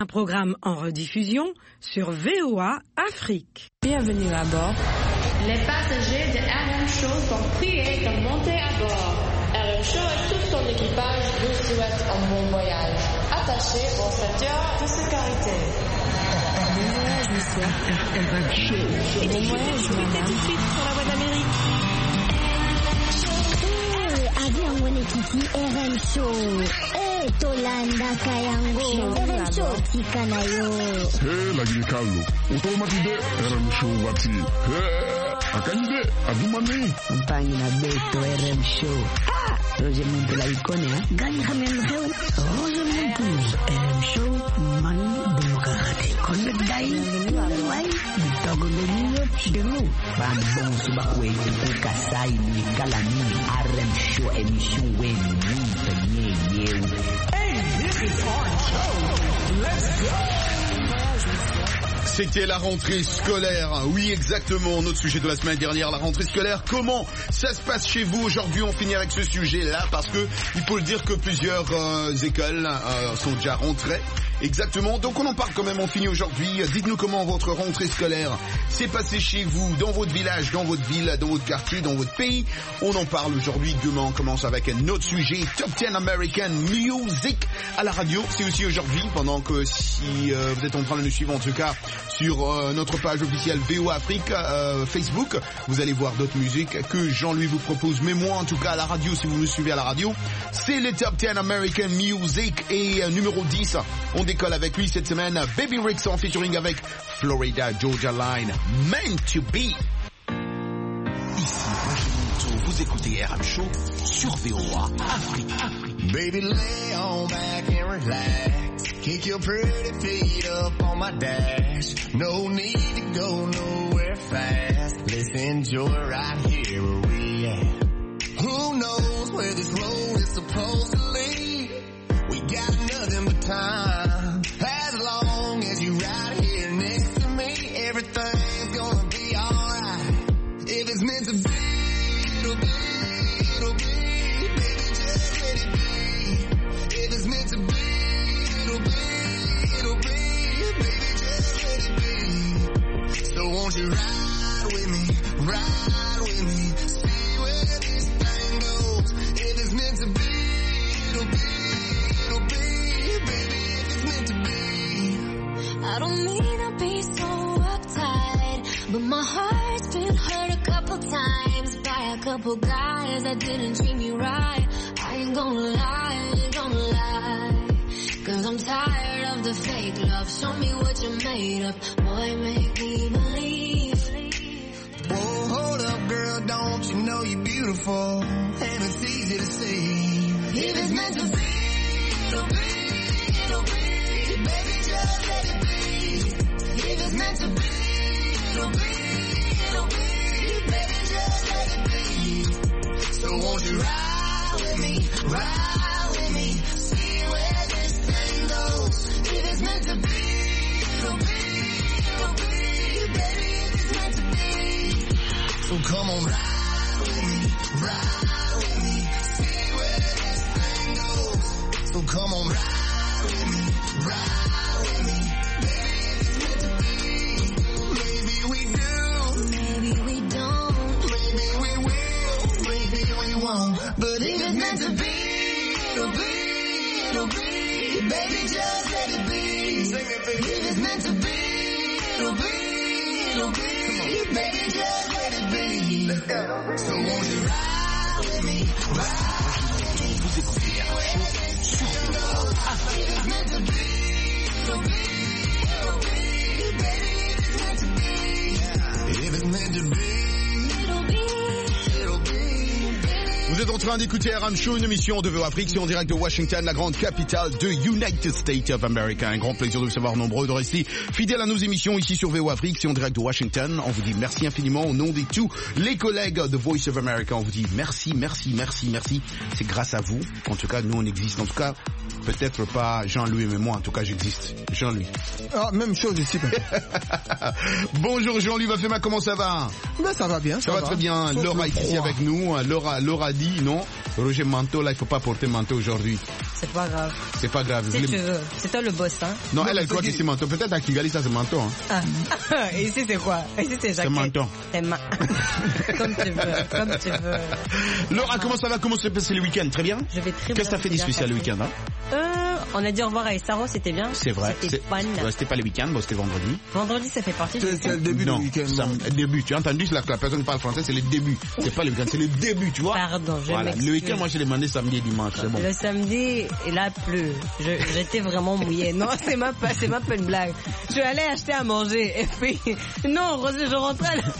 Un programme en rediffusion sur VOA Afrique. Bienvenue à bord. Les passagers de RM Show sont priés de monter à bord. RM Show et tout son équipage vous souhaitent un bon voyage. Attachez vos ceintures de sécurité. Bon voyage, monsieur. RM Show. Bon voyage, madame. Tout de suite sur la voie d'Amérique. Avion Wenekiti RM Show. Tolanda Kayango RM Show Tikanayo. Lagi Carlo. Automatide RM Show wati. Akande Agumani. Mpangi na Beto RM Show. Roger Muntula ikone Gani Hamem Show. Roger Muntula RM Show. Mani Demokrati. Konde Dai. Wai. Bitogo Benio Chidemu. Bambon Subakwe. Kasai Nikalani. RM Show émission Wen. C'était la rentrée scolaire. Oui, exactement. Notre sujet de la semaine dernière, la rentrée scolaire. Comment ça se passe chez vous? Aujourd'hui, on finit avec ce sujet-là parce que il faut le dire que plusieurs écoles sont déjà rentrées. Exactement. Donc on en parle quand même. On finit aujourd'hui. Dites-nous comment votre rentrée scolaire s'est passée chez vous, dans votre village, dans votre ville, dans votre quartier, dans votre pays. On en parle aujourd'hui. Demain, on commence avec un autre sujet. Top 10 American Music à la radio. C'est aussi aujourd'hui, pendant que si vous êtes en train de nous suivre en tout cas sur notre page officielle VOA Afrique Facebook, vous allez voir d'autres musiques que Jean-Louis vous propose. Mais moi en tout cas à la radio, si vous nous suivez à la radio, c'est les Top 10 American Music et numéro 10. On décolle avec lui cette semaine. Baby Ricks en featuring avec Florida Georgia Line. Meant to be. Ici Roger, vous écoutez RM Show sur VOA Afrique. Baby, lay on back and relax. Kick your pretty feet up on my dash. No need to go nowhere fast. Let's enjoy right here where we at. Who knows where this road is supposed to lead? We got nothing but time. As long as you right here next to me, everything's gonna be alright. If it's meant to be, it'll be, it'll be. Baby, just let it be. If it's meant to be, it'll be, it'll be. Baby, just let it be. So won't you ride with me, ride with me. See where this thing goes. If it's meant to be, it'll be, it'll be. Baby, if it's meant to be. I don't mean to be so uptight, but my heart's been hurt a couple times by a couple guys that didn't treat me right. I ain't gonna lie, I ain't gonna lie, 'cause I'm tired of the fake love. Show me what you're made of, boy, make me believe. Whoa, hold up, girl, don't you know you're beautiful? And it's easy to see. If it's meant to be, it'll be, it'll be. Baby, just let it be. If it's meant to be, it'll be, it'll be. Baby, just let it be. So won't you ride with me, ride with me. See where this thing goes. If it's meant to be, it'll be, it'll be. Baby, if it's meant to be. So come on, ride with me, ride with me. See where this thing goes. So come on, ride with me, ride with me. Baby, if it's meant to be. Maybe we do, Maybe we don't, maybe we will, maybe we won't. But if it's meant to be, it'll be, it'll be. Baby, just let it be. Sing it, baby. If it's meant to be, it'll be, it'll be. Baby, just let it be. Let's go. So won't you ride with me, ride with me. Vous écoutez RM Show sur VOA Afrique. If it's meant to be, it'll be, it'll be. Baby, if it's meant to be. If it's meant to be, it'll be. it'll be. Vous êtes en train d'écouter RM Show, une émission de VOA Afrique, c'est en direct de Washington, la grande capitale de United States of America. Un grand plaisir de vous savoir nombreux de rester fidèles à nos émissions ici sur VOA Afrique, c'est en direct de Washington. On vous dit merci infiniment au nom de tous les collègues de Voice of America. On vous dit merci, merci, merci, merci. C'est grâce à vous qu'en tout cas nous on existe. En tout cas, peut-être pas Jean-Louis mais moi, en tout cas j'existe. Jean-Louis. Ah, même chose ici. Bonjour Jean-Louis Vafema, comment ça va? Ben, ça va bien. Ça va très bien. Laura est ici avec nous. Laura dit, non, non, Roger manteau, là, il faut pas porter manteau aujourd'hui. C'est pas grave. C'est pas grave. Si tu veux. C'est toi le boss, hein. Non, elle croit que c'est manteau. Peut-être à Kigali, ça c'est manteau. Hein. Ah. Et ici c'est quoi? Ici c'est jaquette. C'est manteau. Comme tu veux. Laura, comment ça va? Comment se passe le week-end? Très bien? Je vais très bien. Qu'est-ce que t'as fait de spécial le week-end, hein? On a dit au revoir à Essaro, c'était bien. C'est vrai. C'était fun. Ouais, c'était pas le week-end, bon, c'était vendredi. Vendredi, ça fait partie du week-end. C'est le début du week-end. Le début. Tu as entendu la personne qui parle français, c'est le début. C'est pas le week-end, c'est le début, tu vois. Pardon, je m'excuse. Le week-end, moi, j'ai demandé samedi et dimanche, c'est bon. Le samedi, il a plu. J'étais vraiment mouillée. Non, c'est même pas une blague. Je suis allée acheter à manger. Et puis, non, je rentrais là.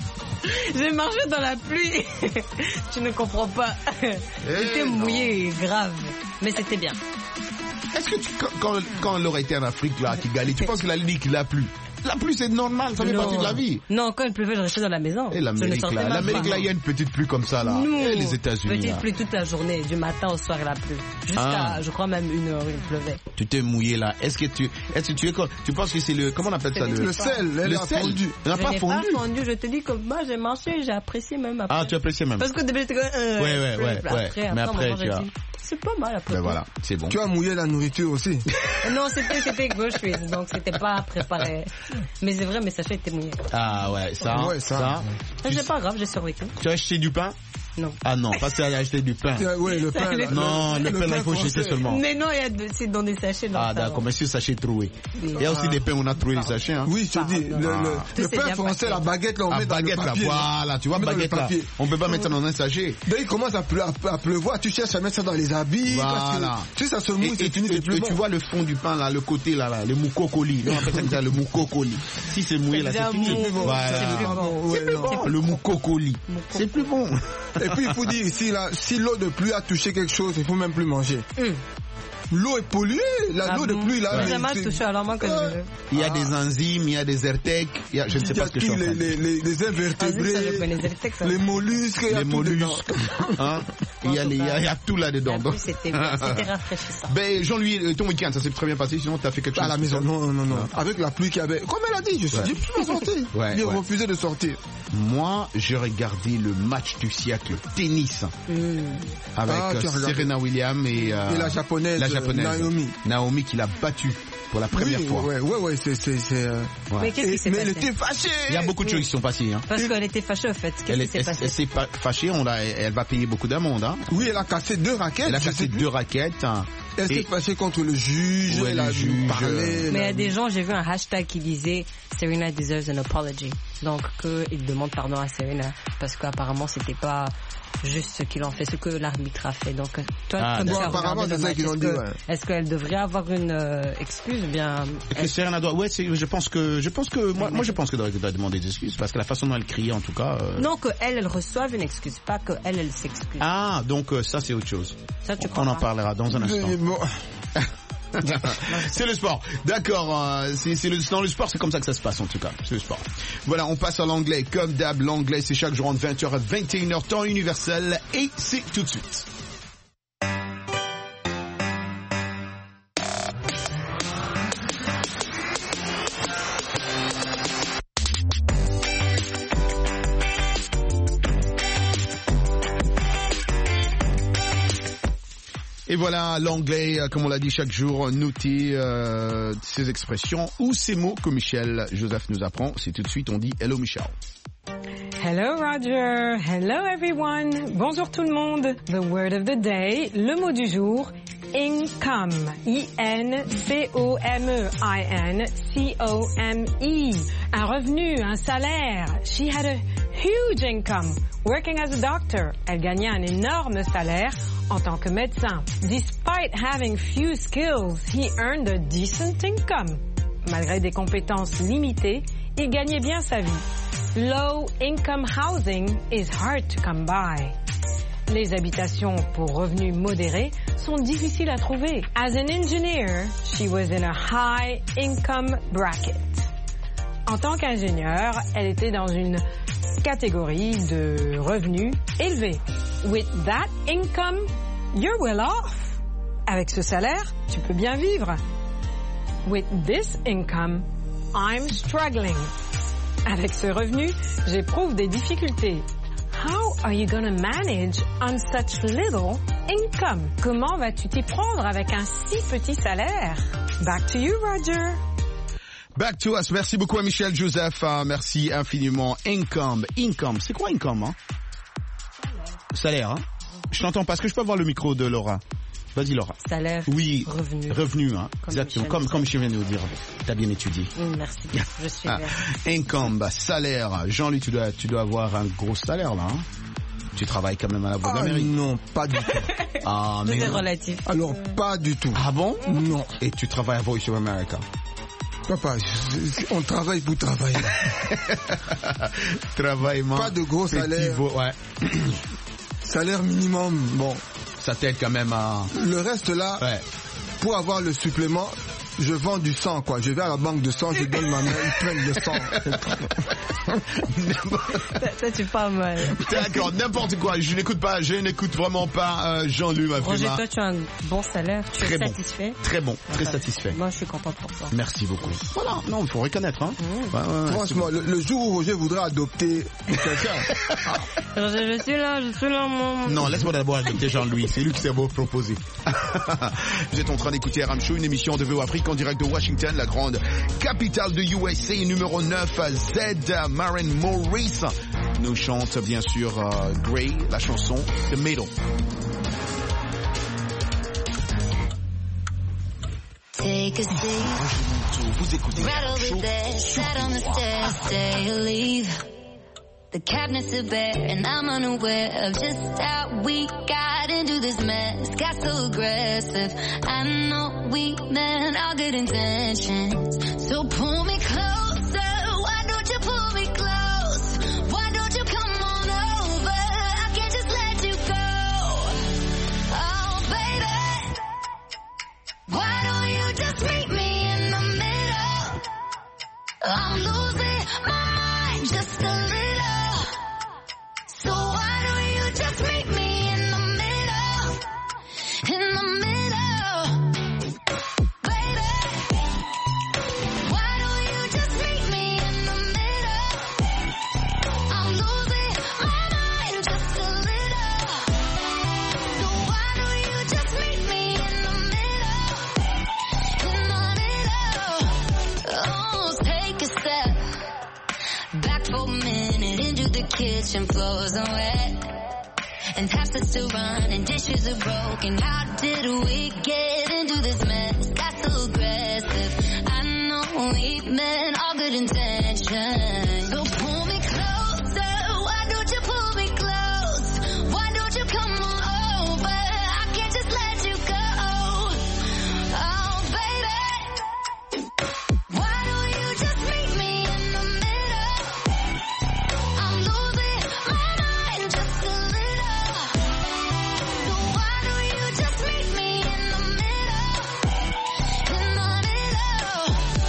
J'ai marché dans la pluie. Tu ne comprends pas. J'étais mouillée, grave. Mais c'était bien. Est-ce que quand elle aurait été en Afrique, là, à Kigali, tu penses que la Ligue qu'il a plu? La pluie, c'est normal, ça fait partie de la vie. Non, quand il pleuvait, je restais dans la maison. Et l'Amérique, là, il y a une petite pluie comme ça, là. Non. Et les États-Unis. Petite là. pluie toute la journée, du matin au soir, il a plu. Jusqu'à, je crois, même 1 heure, il pleuvait. Tu t'es mouillé, là. Est-ce que tu es quoi? Tu penses que c'est le, comment on appelle ça? Le sel, le sel. Fondu. On n'a pas fondu. Pas fondu, je te dis que moi, j'ai marché, j'ai apprécié même après. Ah, tu apprécies même. Parce que début, j'étais comme, ouais. Mais après, tu as. C'est pas mal après. Ben voilà, c'est bon. Tu as mouillé la nourriture aussi. Non, c'était gaucherie, donc c'était pas préparé. Mais c'est vrai, mes sachets étaient mouillés. Ah ouais, ça. C'est pas grave, j'ai survécu. Tu as acheté du pain? Non. Ah non, pas ça, acheter du pain. Ouais, le pain. Non, le pain, là, il faut jeter seulement. Mais non, c'est dans des sachets. Ah d'accord, mais c'est le sachet troué. Il y a aussi des pains où on a trouvé les sachets. Hein. Oui, je te dis, le pain français, la baguette, là, on met dans le papier. Voilà, tu vois, baguette là. On peut pas mettre ça dans un sachet. Dès qu'il commence à pleuvoir, tu cherches à mettre ça dans les habits. Voilà. Tu sais, ça se mouille, c'est fini, c'est plus bon. Tu vois le fond du pain là, le côté là, le moukokoli. On appelle ça le moukokoli. Si c'est mouillé là, c'est fini. Voilà. C'est plus bon. Le moukokoli. C'est plus bon. Et puis il faut dire ici, là, si l'eau de pluie a touché quelque chose, il faut même plus manger. L'eau est polluée, l'eau de pluie là. J'ai mal touché, alors moi que je veux. Il y a des enzymes, il y a des ertèques, je ne sais pas ce que je suis en train de dire. Les invertébrés, les mollusques, hein? Il y a tout là-dedans. C'était rafraîchissant. Ben, Jean-Louis, ton week-end, ça s'est très bien passé, sinon t'as fait quelque chose? À la maison, non. Avec la pluie qu'il y avait. Comme elle a dit, je suis dit, tu vas sortir. Il refusait de sortir. Moi, j'ai regardé le match du siècle, tennis. Avec Serena Williams et la japonaise. Naomi qui l'a battue pour la première fois. Ouais, c'est. Mais qu'est-ce qui s'est passé? Elle était fâchée. Il y a beaucoup de choses qui sont passées. Hein. Parce qu'elle était fâchée, au fait. Qu'est-ce qui s'est passé? Elle s'est fâchée, elle va payer beaucoup d'amende. Hein. Oui, elle a cassé 2 raquettes. Elle a cassé 2 raquettes. Hein. Elle s'est fâchée contre le juge. Ouais, le juge. Mais il y a des gens, j'ai vu un hashtag qui disait Serena deserves an apology. Donc, qu'il demande pardon à Serena. Parce qu'apparemment, c'était pas juste ce qu'ils ont fait, ce que l'arbitre a fait. Donc, toi, apparemment, c'est ça qu'ils ont dit. Est-ce qu'elle devrait avoir une excuse ou bien? Serena doit. Ouais, je pense que moi, je pense qu'elle doit demander des excuses parce que la façon dont elle criait, en tout cas. Non, qu'elle reçoive une excuse, pas qu'elle s'excuse. Ah, donc ça, c'est autre chose. Ça, tu crois? On en parlera dans un instant. C'est le sport, d'accord. Dans le sport, c'est comme ça que ça se passe en tout cas. C'est le sport. Voilà, on passe à l'anglais. Comme d'hab, l'anglais, c'est chaque jour entre 20h à 21h, temps universel, et c'est tout de suite. Et voilà, l'anglais, comme on l'a dit chaque jour, noter ces expressions ou ces mots que Michel Joseph nous apprend. C'est tout de suite, on dit hello Michel. Hello Roger, hello everyone. Bonjour tout le monde. The word of the day, le mot du jour, income. I-N-C-O-M-E. I-N-C-O-M-E. Un revenu, un salaire. She had a huge income. Working as a doctor. Elle gagnait un énorme salaire en tant que médecin. Despite having few skills, he earned a decent income. Malgré des compétences limitées, il gagnait bien sa vie. Low income housing is hard to come by. Les habitations pour revenus modérés sont difficiles à trouver. As an engineer, she was in a high income bracket. En tant qu'ingénieure, elle était dans une catégorie de revenus élevés. With that income, you're well off. Avec ce salaire, tu peux bien vivre. With this income, I'm struggling. Avec ce revenu, j'éprouve des difficultés. How are you gonna manage on such little income? Comment vas-tu t'y prendre avec un si petit salaire? Back to you, Roger. Back to us. Merci beaucoup à Michel Joseph. Merci infiniment. Income. C'est quoi income, hein? Salaire, hein? Je t'entends pas. Est-ce que je peux avoir le micro de Laura? Vas-y, Laura. Salaire. Oui. Revenu, hein. Exactement. Comme je viens de vous dire. T'as bien étudié. Merci. Je suis bien. Income, salaire. Jean-Louis, tu dois avoir un gros salaire, là, hein? Tu travailles quand même à la Voix d'Amérique. Non, pas du tout. Mais c'est relatif. Alors, pas du tout. Ah bon? Non. Et tu travailles à Voice of America? Papa, on travaille pour travailler. Travaillement. Pas de gros salaire. Ouais. Salaire minimum, bon. Ça t'aide quand même à... Le reste là, ouais. Pour avoir le supplément, je vends du sang, quoi. Je vais à la banque de sang, je donne ma main, ils prennent le sang. Ça, tu parles mal. D'accord, n'importe quoi. Je n'écoute vraiment pas Jean-Louis. Roger, toi, tu as un bon salaire. Tu es satisfait? Très bon, très satisfait. Moi, je suis contente pour toi. Merci beaucoup. Voilà, non, il faut reconnaître. Hein. Ouais, franchement, le jour où Roger voudra adopter quelqu'un... Roger, je suis là, mon... Non, laisse-moi d'abord adopter Jean-Louis. C'est lui qui s'est beau proposer. Vous êtes en train d'écouter RM Show, une émission de VO Afrique en direct de Washington, la grande capitale de USA, numéro 9, Z. Maren Morris nous chante bien sûr Grey, la chanson The Middle. Take a seat. Vous écoutez Right over there, sat on the stairs, stay or leave. The cabinets are bare and I'm unaware of just how we got into this mess. Got so aggressive. I know we meant all good intentions. So pull me closer. Why don't you pull me close? Why don't you come on over? I can't just let you go. Oh, baby. Why don't you just meet me in the middle? I'm losing my mind just a little. So why don't you just meet me in the middle? In the middle. Baby. Why don't you just meet me in the middle? I'm losing my mind just a little. So why don't you just meet me in the middle? In the middle. Oh, take a step back for a minute into the kitchen, floors are wet and taps are still running, dishes are broken. How did we get into this mess? Got so aggressive. I know we meant all good intentions. So pull me closer. Why don't you pull me close? Why don't you come on over? I can't just let you go. Oh, baby. Why don't you just meet me in the middle? I'm losing my mind just a little. So why don't you just meet me in the middle? In the middle.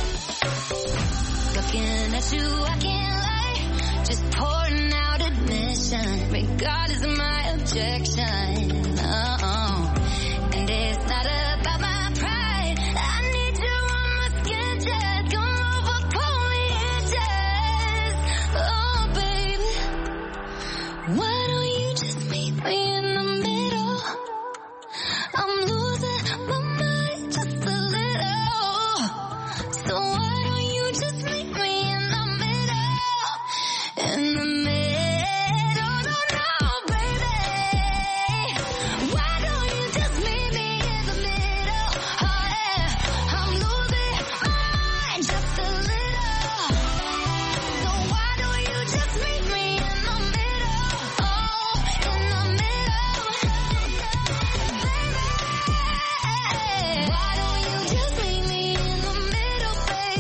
Looking at you, I can't lie. Just pouring out admission, regardless of my objection. And it's not about my pride. I need you on my skin, just come over, pull me in, just. Oh, baby. Why don't you just meet me in the middle? I'm losing my mind just a little. So why don't you just meet me in the middle? In the middle, no, baby. Why don't you just meet me in the middle? Oh, yeah. I'm losing my mind just a little. So why don't you just meet me in the middle? Oh, in the middle. Baby, why don't you just meet me in the middle, baby?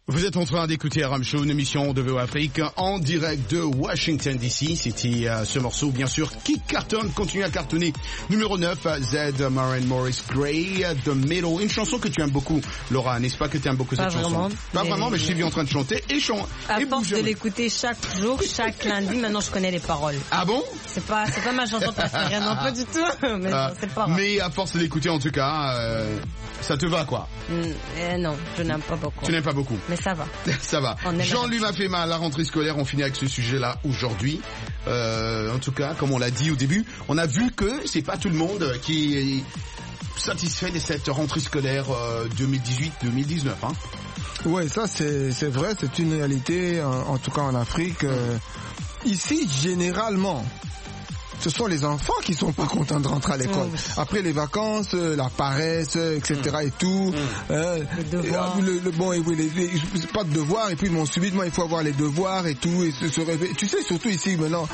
Vous êtes en train d'écouter RM Show, une émission de VO Afrique en direct de Washington DC. C'était ce morceau, bien sûr, qui cartonne, continue à cartonner. Numéro 9, Z, Maren Morris Gray, The Middle. Une chanson que tu aimes beaucoup, Laura, n'est-ce pas que tu aimes beaucoup cette chanson? Pas vraiment, mais je t'ai vu en train de chanter et chanter. À force de l'écouter chaque jour, chaque lundi, maintenant je connais les paroles. Ah bon? C'est pas ma chanson préférée, non, pas du tout. Mais c'est pas grave. Mais à force de l'écouter, en tout cas, ça te va, quoi? Non, je n'aime pas beaucoup. Tu n'aimes pas beaucoup? Mais ça va. Ça va. Jean-Louis m'a fait mal. La rentrée scolaire, on finit avec ce sujet-là aujourd'hui. En tout cas, comme on l'a dit au début, on a vu que c'est pas tout le monde qui est satisfait de cette rentrée scolaire 2018-2019. Hein. Ouais, ça c'est vrai, c'est une réalité, en tout cas en Afrique. Ici, généralement, ce sont les enfants qui sont pas contents de rentrer à l'école. Après les vacances, la paresse, etc. et tout. Les devoirs. Pas de devoirs. Et puis bon, subitement, il faut avoir les devoirs et tout. Et se réveiller. Tu sais, surtout ici maintenant,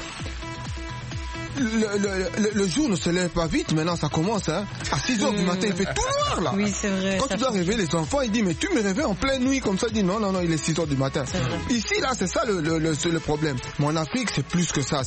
le jour ne se lève pas vite. Maintenant, ça commence. Hein. À 6h du matin, il fait tout noir là. Oui, c'est vrai. Quand tu dois réveiller les enfants, il dit mais tu me réveilles en pleine nuit comme ça. Il dit non, il est 6h du matin. Ici là, c'est ça le problème. Mais en Afrique, c'est plus que ça.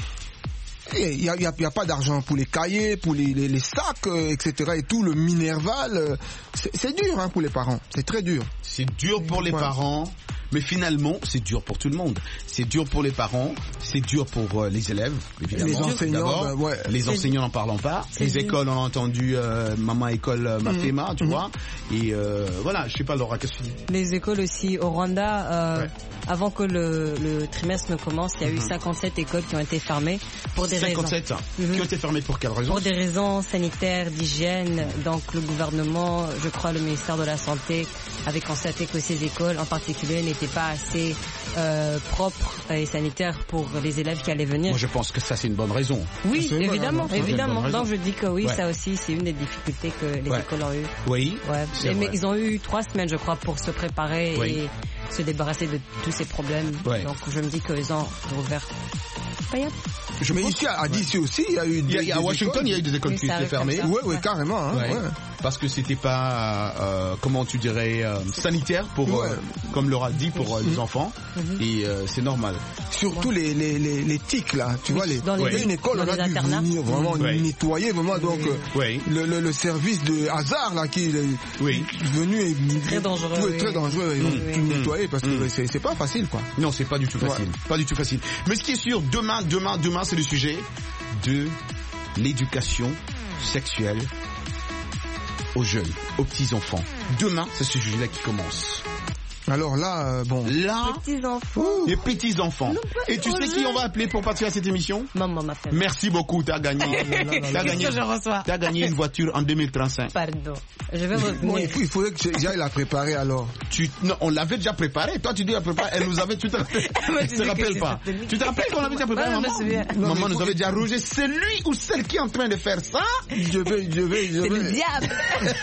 Il y a pas d'argent pour les cahiers, pour les sacs, etc. et tout, le Minerval. C'est dur hein, pour les parents. C'est très dur. C'est dur pour les parents. Mais finalement, c'est dur pour tout le monde. C'est dur pour les parents, c'est dur pour les élèves, évidemment. Les enseignants, les enseignants n'en parlons pas. Les écoles, on a entendu maman école m'a fait mal, tu vois. Et voilà, je sais pas Laura, qu'est-ce que tu dis? Les écoles aussi au Rwanda, avant que le trimestre ne commence, il y a eu 57 écoles qui ont été fermées pour des 57 raisons. Qui ont été fermées pour quelles raisons? Pour des raisons sanitaires, d'hygiène. Donc le gouvernement, je crois le ministère de la Santé, avait constaté que ces écoles en particulier n'étaient pas assez propres et sanitaires pour les élèves qui allaient venir. Moi je pense que ça c'est une bonne raison. Oui, évidemment. Donc je dis que oui, ça aussi c'est une des difficultés que les écoles ont eues. Oui. Mais ils ont eu 3 semaines je crois pour se préparer et se débarrasser de tous ces problèmes. Donc je me dis qu'ils ont rouvert. Mais ici à DC aussi, il y a eu à Washington, il y a eu des écoles qui étaient fermées. Oui, carrément. Hein, Parce que c'était pas, comment tu dirais, sanitaire pour, comme Laura dit, pour les enfants. Et c'est normal. Surtout les tics là, tu vois, il y a une école, on a dû venir vraiment nettoyer, vraiment. Donc le service de hasard là qui est venu est très dangereux. Très dangereux. Ils ont tout nettoyé parce que c'est pas facile quoi. Non, c'est pas du tout facile. Pas du tout facile. Mais ce qui est sûr, demain, c'est le sujet de l'éducation sexuelle aux jeunes, aux petits-enfants. Demain, c'est ce sujet-là qui commence. Alors là, les petits-enfants. Et tu sais qui on va appeler pour partir à cette émission? Maman m'a fait. Merci beaucoup, t'as gagné. T'as gagné une voiture en 2035. Pardon. Je vais revenir. Bon, il faudrait que j'aille la préparer alors. Non, on l'avait déjà préparée. Toi, tu dis la préparer. Elle nous avait, tu te rappelles pas? Tu te rappelles qu'on l'avait déjà préparée, maman? Maman nous avait déjà rogé. C'est lui ou celle qui est en train de faire ça? Je vais. C'est le diable.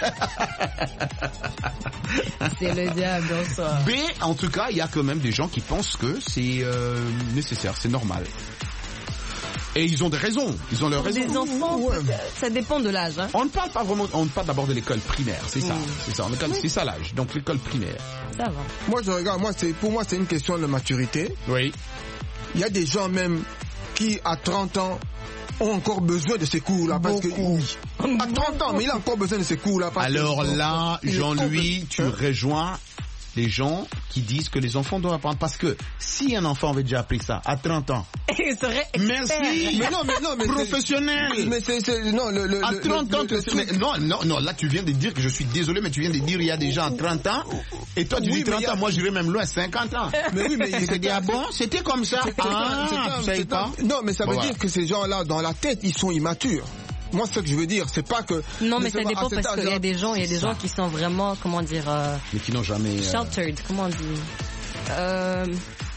C'est le diable dans ça. Mais en tout cas, il y a quand même des gens qui pensent que c'est nécessaire, c'est normal. Et ils ont des raisons, ils ont leurs raisons. Les enfants, ça dépend de l'âge. Hein. On ne parle pas vraiment, on parle d'abord de l'école primaire, c'est ça, c'est ça. C'est ça l'âge. Donc l'école primaire. Ça va. Moi je regarde, pour moi c'est une question de maturité. Oui. Il y a des gens même qui à 30 ans ont encore besoin de ces cours-là parce que à 30 ans, mais il a encore besoin de ces cours-là. Alors là, Jean-Louis, tu rejoins les gens qui disent que les enfants doivent apprendre parce que si un enfant avait déjà appris ça à 30 ans, il serait expert. Merci. Mais professionnel. À 30 ans, non, là tu viens de dire que je suis désolé, mais tu viens de dire il y a des gens à 30 ans et toi tu dis 30 ans, moi j'irais même loin à 50 ans. Mais oui, mais c'est dit ah bon, c'était comme ça. Tu savais pas? Non, mais ça veut dire que ces gens-là dans la tête, ils sont immatures. Moi, ce que je veux dire, c'est pas que... Non, mais ça dépend parce qu'il y a des gens, qui sont vraiment, comment dire... mais qui n'ont jamais... Sheltered, comment on dit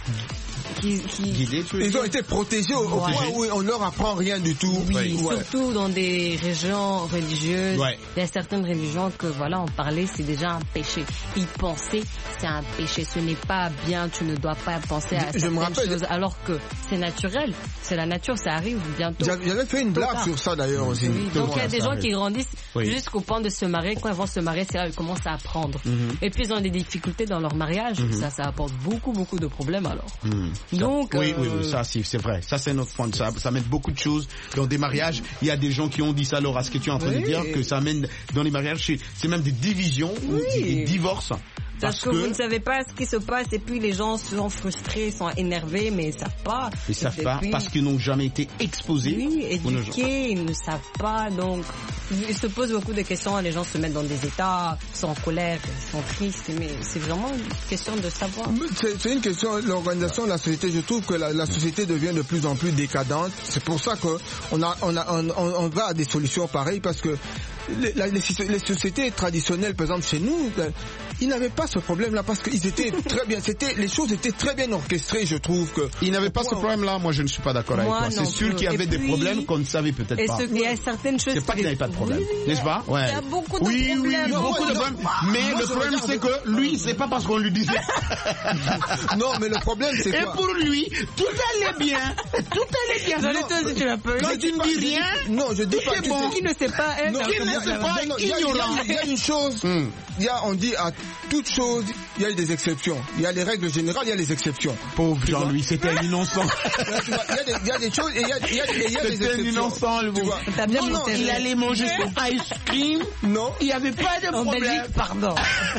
ils ont été protégés au point où on leur apprend rien du tout. Oui, surtout dans des régions religieuses. Il y a certaines religions que on parlait, c'est déjà un péché. Y penser, c'est un péché. Ce n'est pas bien, tu ne dois pas penser à certaines choses. Alors que c'est naturel, c'est la nature, ça arrive bientôt. J'avais fait une blague sur ça d'ailleurs aussi. Oui, donc il y a des gens qui grandissent jusqu'au point de se marier. Quand ils vont se marier, c'est là qu'ils commencent à apprendre. Et puis ils ont des difficultés dans leur mariage. Ça apporte beaucoup de problèmes alors. Donc, oui, ça c'est vrai. Ça c'est notre point. Ça mène beaucoup de choses dans des mariages. Il y a des gens qui ont dit ça. Alors, à ce que tu es en train de dire, que ça mène dans les mariages, c'est même des divisions ou des divorces. Parce que vous ne savez pas ce qui se passe et puis les gens sont frustrés, sont énervés, mais ils ne savent pas. Ils savent pas parce qu'ils n'ont jamais été exposés. Oui, éduqués, ils ne savent pas. Donc, ils se posent beaucoup de questions. Les gens se mettent dans des états, sont en colère, sont tristes. Mais c'est vraiment une question de savoir. C'est une question de l'organisation de la société. Je trouve que la société devient de plus en plus décadente. C'est pour ça qu'on va à des solutions pareilles parce que les sociétés traditionnelles, par exemple chez nous, ils n'avaient pas ce problème-là parce qu'ils étaient très bien. Les choses étaient très bien orchestrées, je trouve que. Ils n'avaient pas ce problème-là. Moi, je ne suis pas d'accord avec toi. C'est sûr qu'il y avait des problèmes qu'on ne savait peut-être pas. Il y a certaines choses. C'est pas qu'il n'y avait pas de problème, n'est-ce pas? Ouais. Il y a beaucoup de problèmes. Oui, beaucoup de problèmes. Mais le problème, c'est que lui, c'est pas parce qu'on lui disait. Non, mais le problème, c'est quoi? Et pour lui, tout allait bien. Tout allait bien. Quand tu ne dis rien, non, je dis pas. Bon. Qui ne sait pas être. Il y a une chose. On dit à toute chose, il y a des exceptions. Il y a les règles générales, il y a les exceptions. Pauvre Jean-Louis, c'était un innocent. Il y a des choses et il y a des exceptions. C'était un innocent, le beau. Non, il allait manger son ice cream. Non. Il n'y avait pas de problème. Pardon,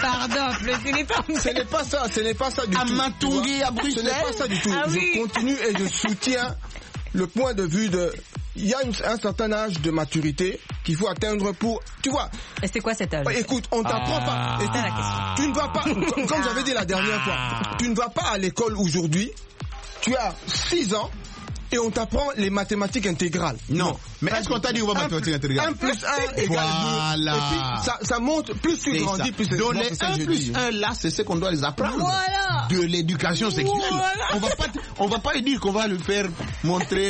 ce n'est pas ça du tout. À Matungui, à Bruxelles. Ce n'est pas ça du tout. Je continue et je soutiens le point de vue de... Il y a un certain âge de maturité qu'il faut atteindre pour... Tu vois. Et c'est quoi cet âge? Écoute, on t'apprend pas. C'est la question. Tu ne vas pas... Comme j'avais dit la dernière fois, tu ne vas pas à l'école aujourd'hui. Tu as 6 ans. Et on t'apprend les mathématiques intégrales. Non. Mais est-ce qu'on t'a dit on va mathématiques intégrales? 1 plus 1 égale 2. Voilà. Et puis, ça monte, plus tu grandis, plus c'est... Donc les 1 plus 1 là, c'est ce qu'on doit les apprendre. Voilà. De l'éducation sexuelle. Voilà. On va pas lui dire qu'on va lui faire montrer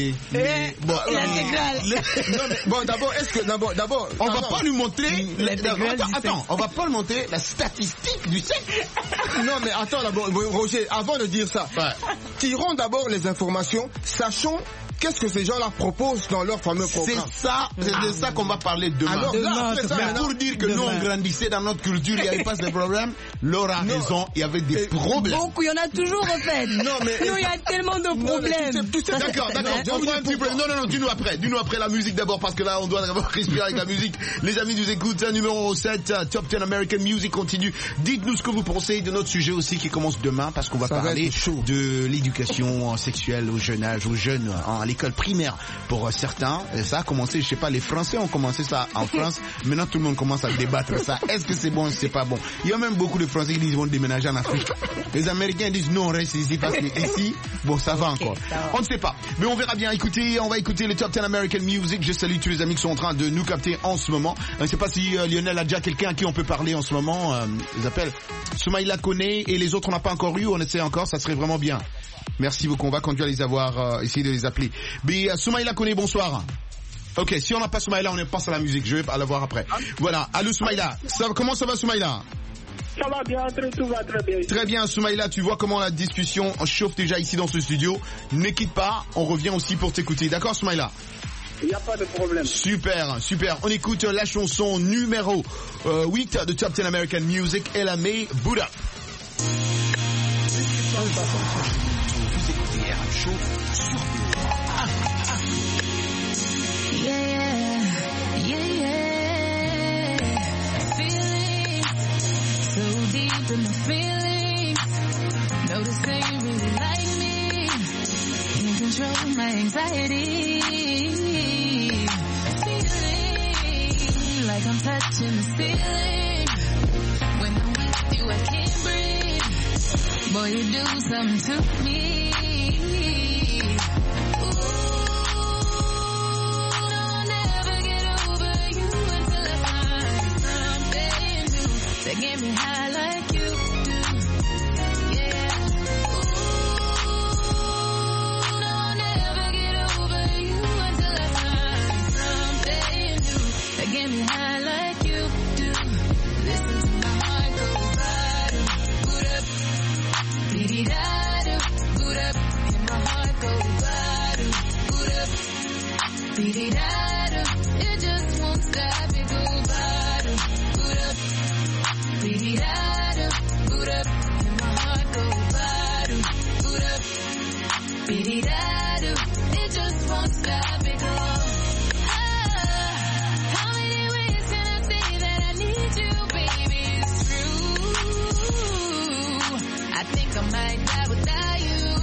l'intégrale. Non mais bon, d'abord, on va pas lui montrer attends, on va pas lui montrer la statistique du sexe. Non mais attends d'abord, Roger, avant de dire ça, tirons d'abord les informations. Sachons qu'est-ce que ces gens-là proposent dans leur fameux programme. C'est de ça qu'on va parler demain. Alors là, mais pour dire que nous on grandissait dans notre culture, il n'y avait pas de problème, Laura a raison, il y avait des problèmes. Beaucoup, il y en a toujours en fait. Non, mais il y a tellement de problèmes. D'accord. Non, dis-nous après la musique d'abord, parce que là on doit d'abord respirer avec la musique. Les amis, nous écoutent, numéro 7, Top 10 American Music continue. Dites-nous ce que vous pensez de notre sujet aussi qui commence demain, parce qu'on va parler de l'éducation sexuelle au jeune âge, aux jeunes, à l'école primaire pour certains. Et ça a commencé, je sais pas, les Français ont commencé ça en France. Maintenant tout le monde commence à débattre ça. Est-ce que c'est bon, c'est pas bon? Il y a même beaucoup de Français qui disent qu'ils vont déménager en Afrique. Les Américains disent non, on reste ici parce que ici, bon, ça va encore. On ne sait pas. Mais on verra bien. Écoutez, on va écouter le Top 10 American Music. Je salue tous les amis qui sont en train de nous capter en ce moment. Je ne sais pas si Lionel a déjà quelqu'un à qui on peut parler en ce moment. Ils appellent Soumaïla Koné et les autres on n'a pas encore eu. On essaie encore, ça serait vraiment bien. Merci beaucoup. On va continuer à les avoir, essayer de les appeler. Mais Soumaïla Koné, bonsoir. Ok, si on n'a pas Soumaïla, on passe à la musique. Je vais la voir après. Voilà. Allô Soumaïla. Comment ça va Soumaïla? Ça va bien, tout va très bien. Très bien Soumaïla, tu vois comment la discussion chauffe déjà ici dans ce studio. Ne quitte pas, on revient aussi pour t'écouter. D'accord Soumaïla? Il n'y a pas de problème. Super. On écoute la chanson numéro 8 de Top 10 American Music, Ella May, Buddha. Vous écoutez RM Show sur Feeling so deep in my feelings. Notice that you really like me. Can't control my anxiety. Feeling like I'm touching the ceiling. When I'm with you, I can't breathe. Boy, you do something to me. That get me high like you do, yeah. Ooh, no, I'll never get over you until I find something new. That get me high like you do. Listen to my heart go bada, boot up, dee-dee-da-da, boot up. And my heart go bada, boot up, dee-dee-da-da. It just won't stop, it goes. I think I might die without you.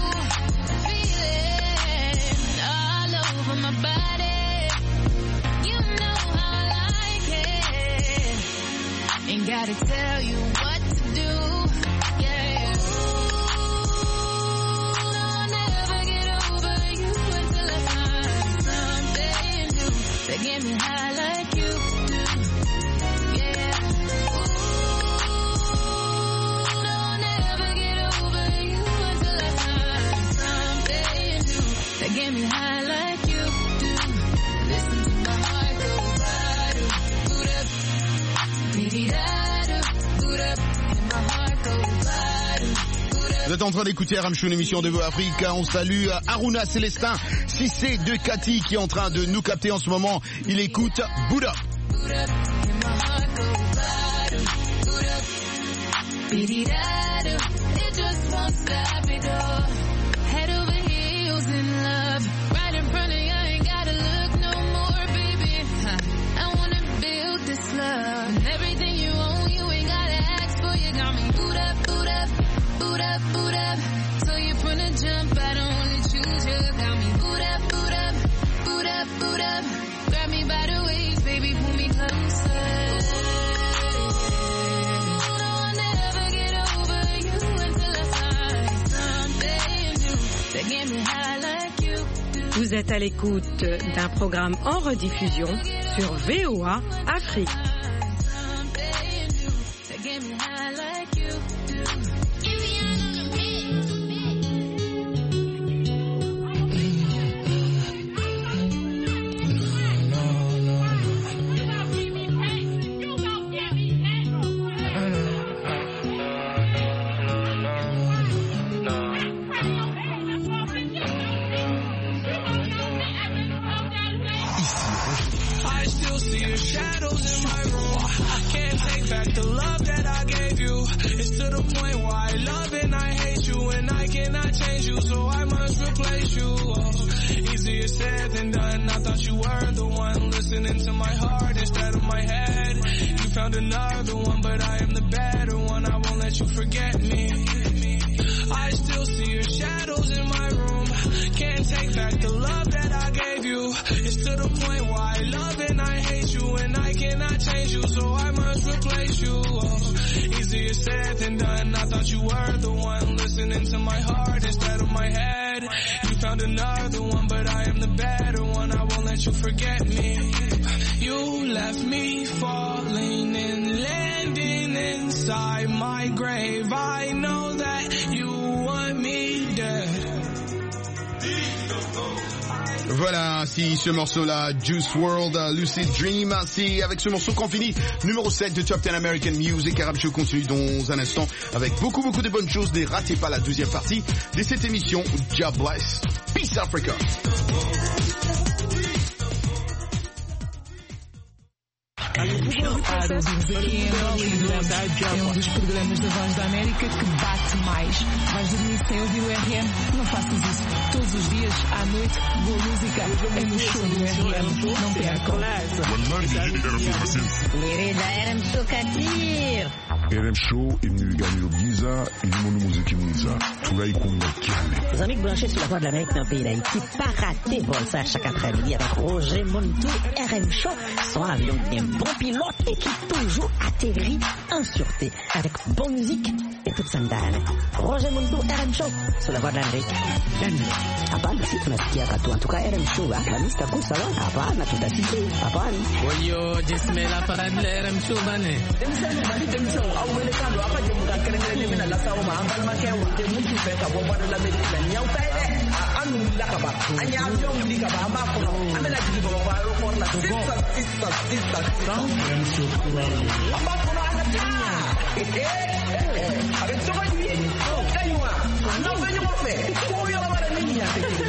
Feeling all over my body. You know how I like it. Ain't gotta tell you what to do. Yeah. Ooh, I'll never get over you until I find something new that get me high like you do. Yeah. Ooh, I'll never get over you until I find something new that get me high like you do. Listen to my heart go bada, boot up, dee-dee-da-da, boot up, and my heart go bada, boot up. Vous êtes en train d'écouter RM Show, une émission de Vos Afrique. On salue Aruna Célestin, Cissé de Cathy qui est en train de nous capter en ce moment. Il écoute Bouddha. Boot up, and my heart go bada, boot up, dee-dee-da-da, it just won't stop it all. Head over heels in love, right in front of you, I ain't gotta look no more, baby. I wanna build this love, and everything you own, you ain't gotta ask for. You got me boot up, boot up, boot up, boot up. So you're from the jump, I don't wanna choose you. Got me boot up, boot up, boot up, boot up. Grab me by the waist, baby, pull me closer. I'll never get over you until I find something new that get me high like you do. Vous êtes à l'écoute d'un programme en rediffusion sur VOA Afrique. Something new that get me high like you do. I still see your shadows in my room. Can't take back the love that I gave you. It's to the point where I love and I hate you, and I cannot change you, so I must replace you. Oh, easier said than done. I thought you were the one listening to my heart instead of my head. You found another one, but I am the better one. I won't let you forget me. I still see your shadows in my room. Can't take back the love that I gave you. It's to the point where I love and I hate you, and I cannot change you, so I must replace you. Oh, easier said than done. I thought you were the one listening to my heart instead of my head. You found another one, but I am the better one. I won't let you forget me. You left me falling and landing inside my grave. I know that you want me dead. Voilà, si ce morceau-là, Juice WRLD, Lucid Dream, c'est avec ce morceau qu'on finit numéro 7 de Top 10 American Music. RM Show continue dans un instant avec beaucoup de bonnes choses. Ne ratez pas la deuxième partie de cette émission. God bless. Peace Africa. Ouvimos aqui em Hollywood. É um dos programas da Voz da América que bate mais. Vais dormir sem ouvir o RM? Não faças isso. Todos os dias, à noite, boa música é no show do RM. Não percam. Querida RM Show Katir. RM Show imnigani Giza ilimonu muziki mwiza tunaikunga kiane. Les amis branchés sur la Voix de l'Amérique dans le pays d'Haïti, pas raté bon ça chaque après-midi avec Roger Montou. RM Show, son avion bien bon pilote et qui toujours atterrit en sûreté avec bonne musique et toute sandale. Roger Montou, RM Show sur la Voix de l'Amérique. Hapana si tunasikia katu, en tout cas RM Show la mista kusa wa hapana tutasikia hapana. Wayo jismela paradle RM Show bane. Awele kando apa je muka keren mina la sawo ma ambal ma ke wonte mutu fe ka bo bana la medina nyaw tay de anu la ka ba anya avion di ka ba amba ko amela di bo ba ro for la sista amba ko na nya avec ça ni kaywa no venyo mo fe ko yo la bara niña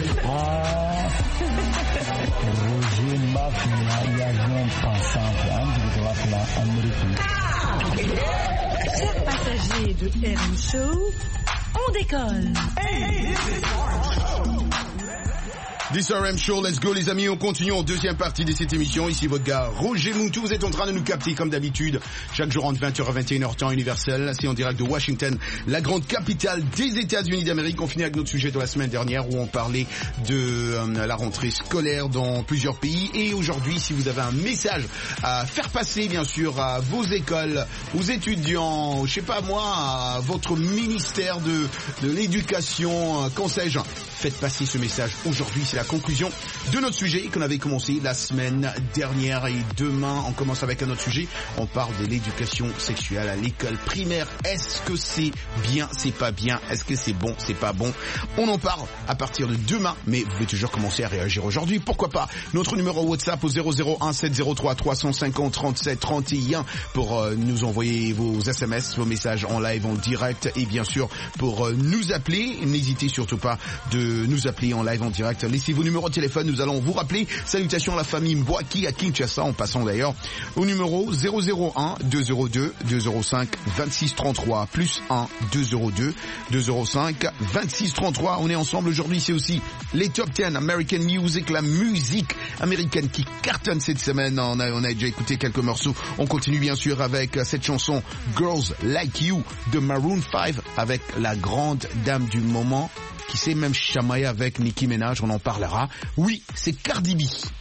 Roger Mafia y avion passant entre la Amérique. Chers passagers de RM Show, on décolle. This RM Show, let's go les amis, on continue en deuxième partie de cette émission. Ici votre gars Roger Moutou, vous êtes en train de nous capter comme d'habitude, chaque jour entre 20h à 21h temps universel. C'est en direct de Washington, la grande capitale des États-Unis d'Amérique. On finit avec notre sujet de la semaine dernière où on parlait de la rentrée scolaire dans plusieurs pays. Et aujourd'hui, si vous avez un message à faire passer bien sûr à vos écoles, aux étudiants, je sais pas moi, à votre ministère de l'éducation, qu'en sais-je, faites passer ce message. Aujourd'hui, c'est la conclusion de notre sujet qu'on avait commencé la semaine dernière. Et demain, on commence avec un autre sujet. On parle de l'éducation sexuelle à l'école primaire. Est-ce que c'est bien, c'est pas bien? Est-ce que c'est bon, c'est pas bon? On en parle à partir de demain. Mais vous pouvez toujours commencer à réagir aujourd'hui. Pourquoi pas? Notre numéro WhatsApp au 001 703 350 37 31 pour nous envoyer vos SMS, vos messages en live, en direct. Et bien sûr, pour nous appeler, n'hésitez surtout pas de nous appeler en live en direct. Laissez vos numéros de téléphone, nous allons vous rappeler. Salutations à la famille Mbouaki à Kinshasa, en passant d'ailleurs au numéro 001 202 205 26 33 plus 1 202 205 26 33. On est ensemble aujourd'hui, c'est aussi les Top 10 American Music, la musique américaine qui cartonne cette semaine. On a déjà écouté quelques morceaux. On continue bien sûr avec cette chanson Girls Like You de Maroon 5 avec la grande dame du moment qui s'est même chamaillé avec Nicki Minaj, on en parlera. Oui, c'est Cardi B. Ici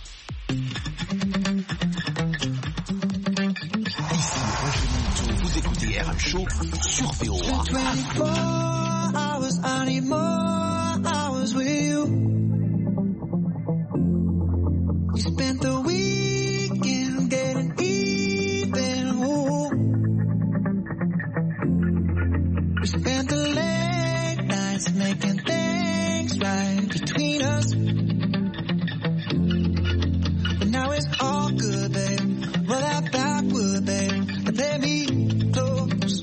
Roger Moutou, vous écoutez RM Show sur VOA. 24 hours, I need more hours with you. We spent the weekend getting even. Ooh. We spent the late nights making things right between us. But now it's all good, babe. Roll that backward, babe, and play me close.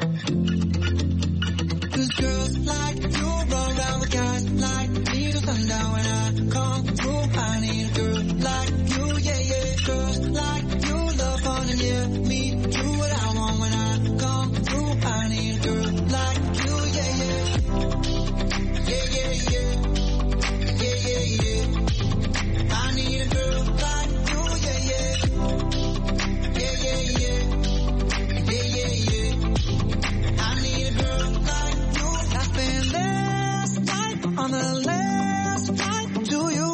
'Cause girls like you run around with guys like me till sundown. When I come through, I need a girl like you, yeah, yeah. Girls like you love fun and yeah, me do what I want. When I come through, I need a girl like you, yeah, yeah. Yeah, yeah, yeah. Yeah, yeah, yeah. I need a girl like you, yeah, yeah. Yeah, yeah, yeah. Yeah, yeah, yeah. I need a girl like you. I spent last night on the last flight to you.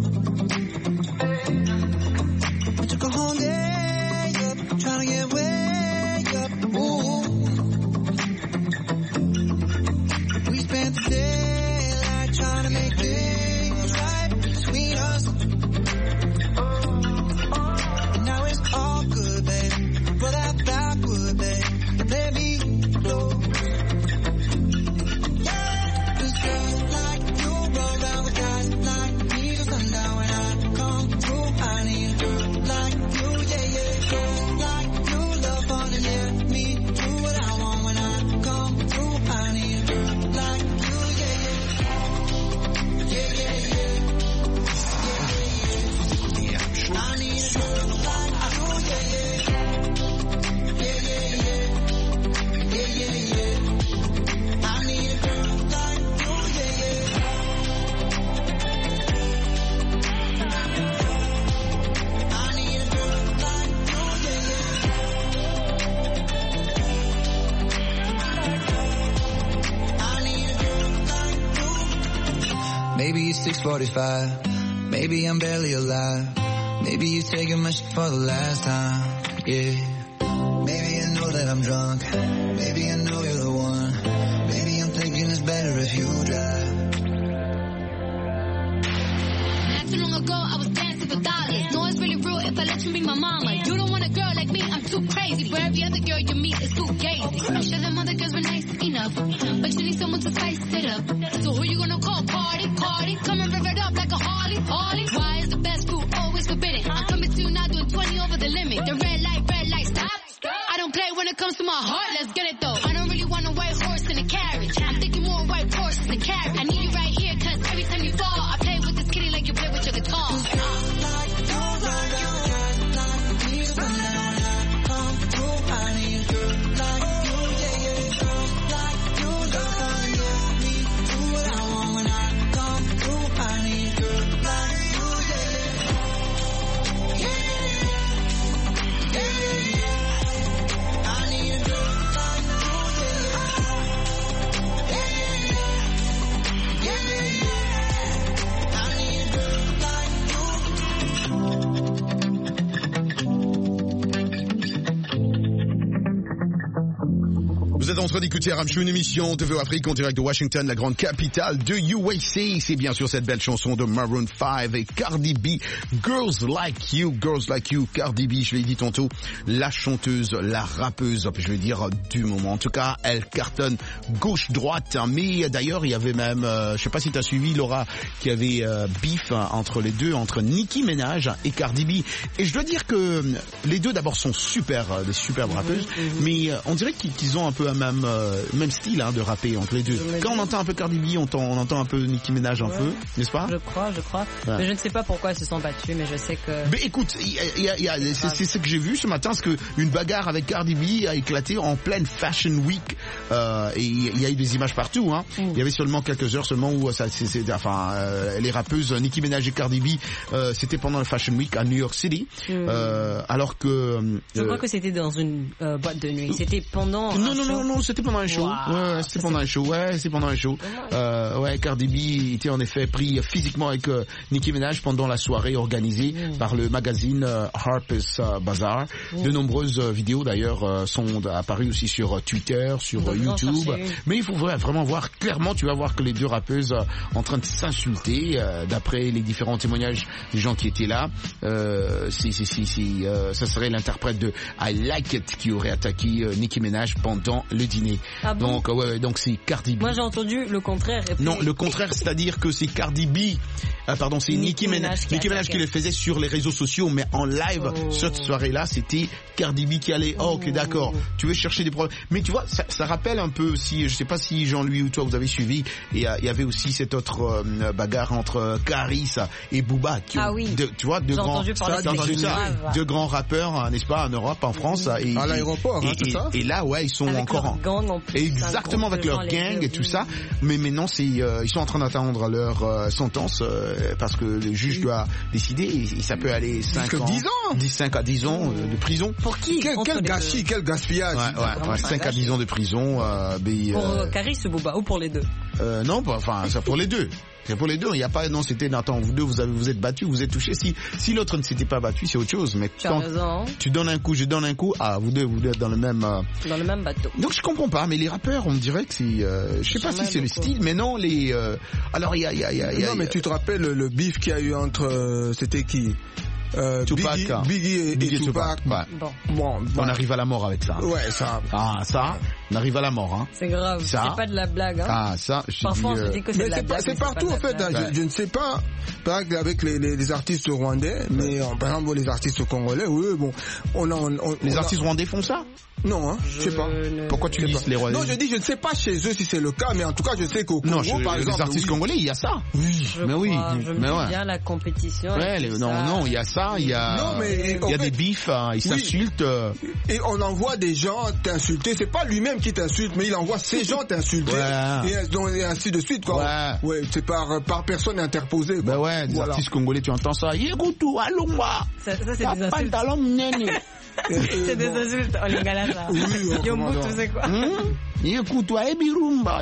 We took a whole day up, trying to get way up. Ooh. We spent the daylight trying to make things right between us. And now it's all good, babe. Roll that backward, babe, and let me blow. 'Cause girls like you roll around with guys like me till sundown. When I come through, I need a girl like you, yeah, yeah. Girls like you love fun and yeah, me do what I want. When I come through, I need a girl like you, yeah, yeah. Yeah, yeah, yeah. I need a girl like you, yeah, yeah. Yeah, yeah, yeah. Yeah, yeah, yeah. I need a girl like you, yeah, yeah. I need a girl like you, yeah, yeah. I need a girl like you. Maybe it's 6:45. Maybe I'm barely alive. Maybe you're taking my shit for the last time. Yeah. Maybe I know that I'm drunk. Maybe I know you're the one. Maybe I'm thinking it's better if you drive. Not too long ago, I was dancing for dollars. No, it's really real if I let you be my mama. You don't want a girl like me, I'm too crazy. For every other girl you meet is too gazy. I'm sure them other girls were nice enough, but you need someone to spice it up. So who you gonna call? Cardi, Cardi. Come and rev it up like a Harley, Harley. Why is the best food always forbidden? I'm coming to you now doing 20 over the limit. The red light, stop. I don't play when it comes to my heart, let's get it though. I don't really want a white horse in a carriage. I'm thinking more white horses and carriage. I need you right here, cause every time you fall, I play with this kitty like you play with your guitar. I need a girl en train d'écouter RM Show, une émission de VO Afrique en direct de Washington, la grande capitale de USA. C'est bien sûr cette belle chanson de Maroon 5 et Cardi B, Girls Like You, Cardi B, je l'ai dit tantôt, la chanteuse, la rappeuse, je vais dire, du moment. En tout cas, elle cartonne gauche-droite, mais d'ailleurs, il y avait même, je sais pas si tu as suivi, Laura, qui avait beef entre les deux, entre Nicki Minaj et Cardi B. Et je dois dire que les deux d'abord sont des superbes rappeuses, mais on dirait qu'ils ont un peu un même style de rapper entre les deux. Quand on entend un peu Cardi B, on entend un peu Nicki Minaj un peu, n'est-ce pas? Je crois. Ouais. Mais je ne sais pas pourquoi ils se sont battus, mais je sais que... Mais écoute, c'est ce que j'ai vu ce matin, parce qu'une bagarre avec Cardi B a éclaté en pleine Fashion Week, et il y a eu des images partout, hein. Il y avait seulement quelques heures seulement où les rappeuses Nicki Minaj et Cardi B, c'était pendant la Fashion Week à New York City, alors que... Je crois que c'était dans une boîte de nuit. C'était pendant Non, c'était pendant un show. Wow. Ouais, c'était pendant un show. Cardi B était en effet pris physiquement avec Nicki Minaj pendant la soirée organisée par le magazine Harper's Bazaar. De nombreuses vidéos d'ailleurs sont apparues aussi sur Twitter, sur YouTube. Mais il faut vraiment voir clairement, tu vas voir que les deux rappeuses en train de s'insulter, d'après les différents témoignages des gens qui étaient là. Ça serait l'interprète de I Like It qui aurait attaqué Nicki Minaj pendant le dîner. Ah bon? Donc c'est Cardi B. Moi j'ai entendu le contraire. Non, le contraire, c'est-à-dire que c'est Cardi B, c'est Nicki Minaj qui le faisait sur les réseaux sociaux, mais en live, cette soirée-là, c'était Cardi B qui allait, ok, d'accord, tu veux chercher des problèmes. Mais tu vois, ça rappelle un peu aussi, je sais pas si Jean-Louis ou toi vous avez suivi, et il y avait aussi cette autre bagarre entre Caris et Booba, tu vois, deux grands rappeurs, n'est-ce pas, en Europe, en France, à l'aéroport, c'est ça? Et là, ils sont avec encore exactement avec leur gang et tout ça, mais maintenant ils sont en train d'attendre leur sentence parce que le juge doit décider et ça peut aller 5 à 10 ans de prison. Pour qui? Quel gâchis, quel gaspillage. 5 à 10 ans de prison. Pour Caris ou Booba, ou pour les deux? Non, ça pour les deux. C'est pour les deux, il n'y a pas, non, c'était, attends, vous deux, vous êtes battus, vous êtes touchés. Si l'autre ne s'était pas battu, c'est autre chose. Mais tu as raison. Tu donnes un coup, je donne un coup, vous deux êtes dans le même bateau. Donc je comprends pas, mais les rappeurs, on me dirait que c'est, je sais pas si c'est le style, mais non, alors il y a. Non, mais tu te rappelles le beef qu'il y a eu entre, c'était qui? Tupac, Biggie et Tupac. Bon, on arrive à la mort avec ça. Ouais, ça. On arrive à la mort, hein. C'est grave. C'est pas de la blague, hein. Parfois, on se dit que c'est de la blague. C'est partout, en fait. Je ne sais pas, par exemple, avec les artistes rwandais, mais par exemple, les artistes congolais, les artistes rwandais font ça? Non, hein, je sais pas. Pourquoi tu dis les Rwandais? Non, je dis, je ne sais pas chez eux si c'est le cas, mais en tout cas, je sais qu'au Congo, par exemple. Les artistes congolais, il y a ça. Oui. Je me bien la compétition. Non, il y a ça, il y a des bifs, ils s'insultent. Et on envoie des gens t'insulter, c'est pas lui-même qui t'insulte, mais il envoie ces gens t'insulter. Et ainsi de suite, quoi. Ouais, c'est par personne interposée, quoi. Les artistes congolais, tu entends ça. Yégoutou, alumba. Ça, c'est des insultes. C'est des insultes en lingala, ça. Yombo, tu sais quoi. Yégoutou, ebirumba.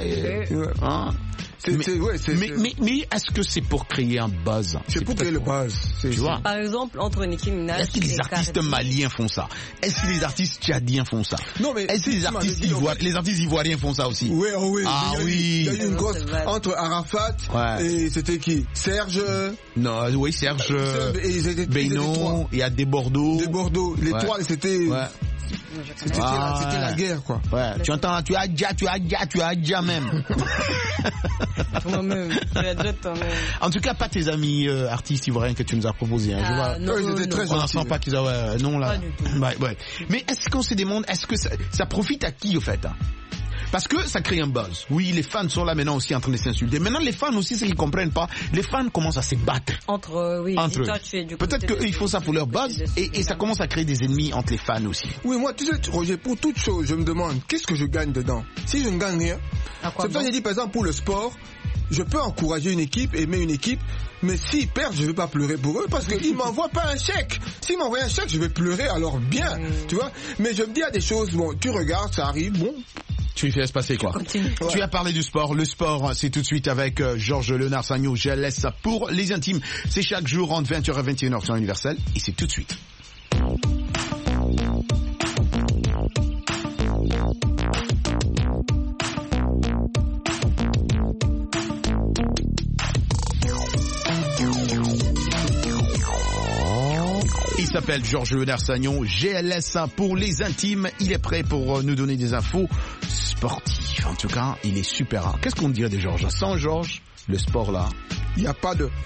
Mais est-ce que c'est pour créer un buzz? C'est pour créer le buzz. Tu vois? Par exemple, entre Nicki Minaj. Est-ce que les artistes maliens font ça? Est-ce que les artistes tchadiens font ça? Non, mais est-ce que les artistes ivoiriens font ça aussi? Oui. Il y a eu une grosse entre Arafat et c'était qui? Serge. Non, oui, Serge. Beino. Il y a des Bordeaux. Les trois, c'était. C'était la guerre, quoi. Ouais. Tu entends, tu as déjà même. Toi-même, tu as déjà toi-même. En tout cas, pas tes amis artistes ivoiriens que tu nous as proposés. Hein. Non, ils étaient très gentils. On sent pas qu'ils avaient non là. Pas du tout. Ouais. Mais est-ce qu'on se demande, est-ce que ça profite à qui au fait? Parce que ça crée un buzz. Oui, les fans sont là maintenant aussi en train de s'insulter. Maintenant, les fans aussi, c'est qu'ils comprennent pas. Les fans commencent à se battre. Entre eux. Peut-être qu'eux, ils font ça pour leur buzz et ça commence à créer des ennemis entre les fans aussi. Oui, moi, tu sais, Roger, pour toute chose, je me demande, qu'est-ce que je gagne dedans? Si je ne gagne rien, c'est pour ça que j'ai dit, par exemple, pour le sport, je peux encourager une équipe, aimer une équipe, mais s'ils perdent, je ne vais pas pleurer pour eux parce qu'ils ne m'envoient pas un chèque. S'ils m'envoient un chèque, je vais pleurer, alors bien, tu vois. Mais je me dis, il y a des choses, tu regardes, ça arrive, tu lui laisses passer, quoi. Tu as parlé du sport. Le sport, c'est tout de suite avec Georges Léonard Sagno. Je laisse ça pour les intimes. C'est chaque jour entre 20h et 21h sur Universel. Et c'est tout de suite. s'appelle Georges Léonard-Sagnon, GLS pour les intimes. Il est prêt pour nous donner des infos sportives. En tout cas, il est super rare. Qu'est-ce qu'on dirait de Georges? Sans Georges, le sport là, il n'y a pas de...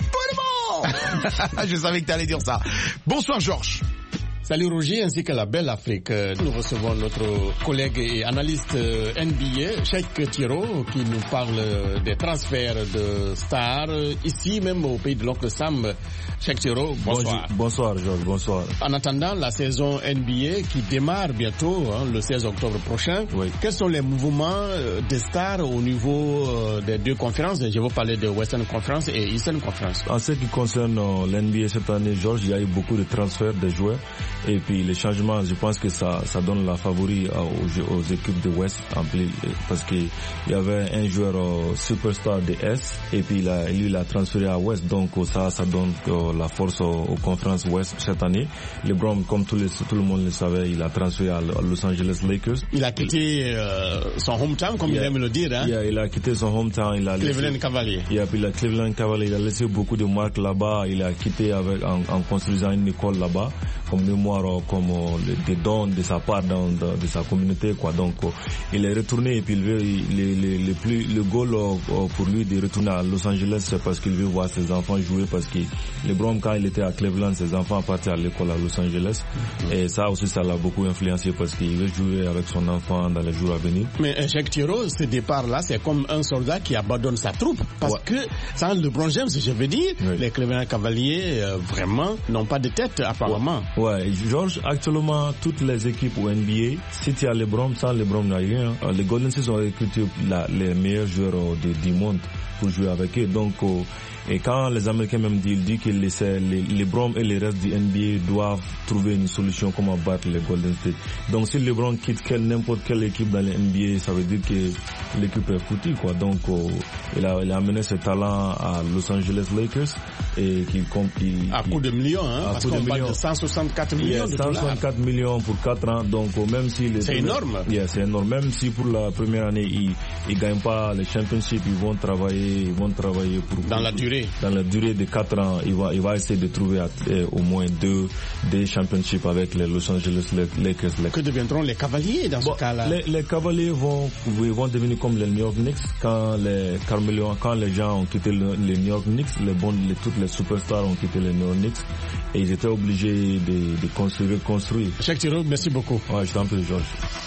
Je savais que tu allais dire ça. Bonsoir Georges. Salut Roger, ainsi que la belle Afrique. Nous recevons notre collègue et analyste NBA, Cheikh Thiro, qui nous parle des transferts de stars ici même au pays de l'oncle Sam. Cheikh Thiro, bonsoir. Bonsoir Georges, bonsoir. En attendant la saison NBA qui démarre bientôt, le 16 octobre prochain, oui. Quels sont les mouvements des stars au niveau des deux conférences? Je veux parler de Western Conference et Eastern Conference. En ce qui concerne l'NBA cette année, Georges, il y a eu beaucoup de transferts de joueurs. Et puis les changements, je pense que ça donne la favori aux équipes de West, parce qu'il y avait un joueur superstar de Est, et puis lui il a transféré à West, donc ça donne la force aux conférences West cette année. LeBron, comme tout le monde le savait, il a transféré à Los Angeles Lakers. Il a quitté son hometown, comme il aime le dire. Hein? Il a quitté son hometown. Cleveland Cavaliers. Il a Cleveland Cavaliers. Il a laissé beaucoup de marques là-bas. Il a quitté en construisant une école là-bas, comme mémoire, comme des dons de sa part de sa communauté, quoi. Donc il est retourné, et puis le goal pour lui de retourner à Los Angeles, c'est parce qu'il veut voir ses enfants jouer, parce que LeBron, quand il était à Cleveland, ses enfants partaient à l'école à Los Angeles, et ça aussi, ça l'a beaucoup influencé, parce qu'il veut jouer avec son enfant dans les jours à venir. Mais Cheikh Thiro, ce départ-là, c'est comme un soldat qui abandonne sa troupe, parce que sans LeBron James, je veux dire, les Cleveland Cavaliers vraiment n'ont pas de tête apparemment. Ouais, Georges, actuellement, toutes les équipes au NBA, si tu as LeBron, sans LeBron, il n'y a rien. Les Golden State ont recruté les meilleurs joueurs du monde pour jouer avec eux. Donc, et quand les Américains même disent que les LeBron et les restes du NBA doivent trouver une solution comment battre les Golden State. Donc si LeBron quitte n'importe quelle équipe dans le NBA, ça veut dire que l'équipe est foutue, quoi. Donc il a amené ce talent à Los Angeles Lakers, et à coup de millions, hein, parce qu'on parle de 164 millions de dollars. 164 millions pour 4 ans. Donc même si c'est énorme. C'est énorme. Même si pour la première année ils gagnent pas les championships, ils vont travailler pour dans la durée. Dans la durée de 4 ans, il va essayer de trouver au moins deux championships avec les Los Angeles Lakers. Que deviendront les Cavaliers dans ce cas-là? Les Cavaliers vont devenir comme les New York Knicks. Quand les gens ont quitté les New York Knicks, toutes les superstars ont quitté les New York Knicks, et ils étaient obligés de reconstruire. Cheikh Thiro, merci beaucoup. Ouais, je t'en prie, Georges.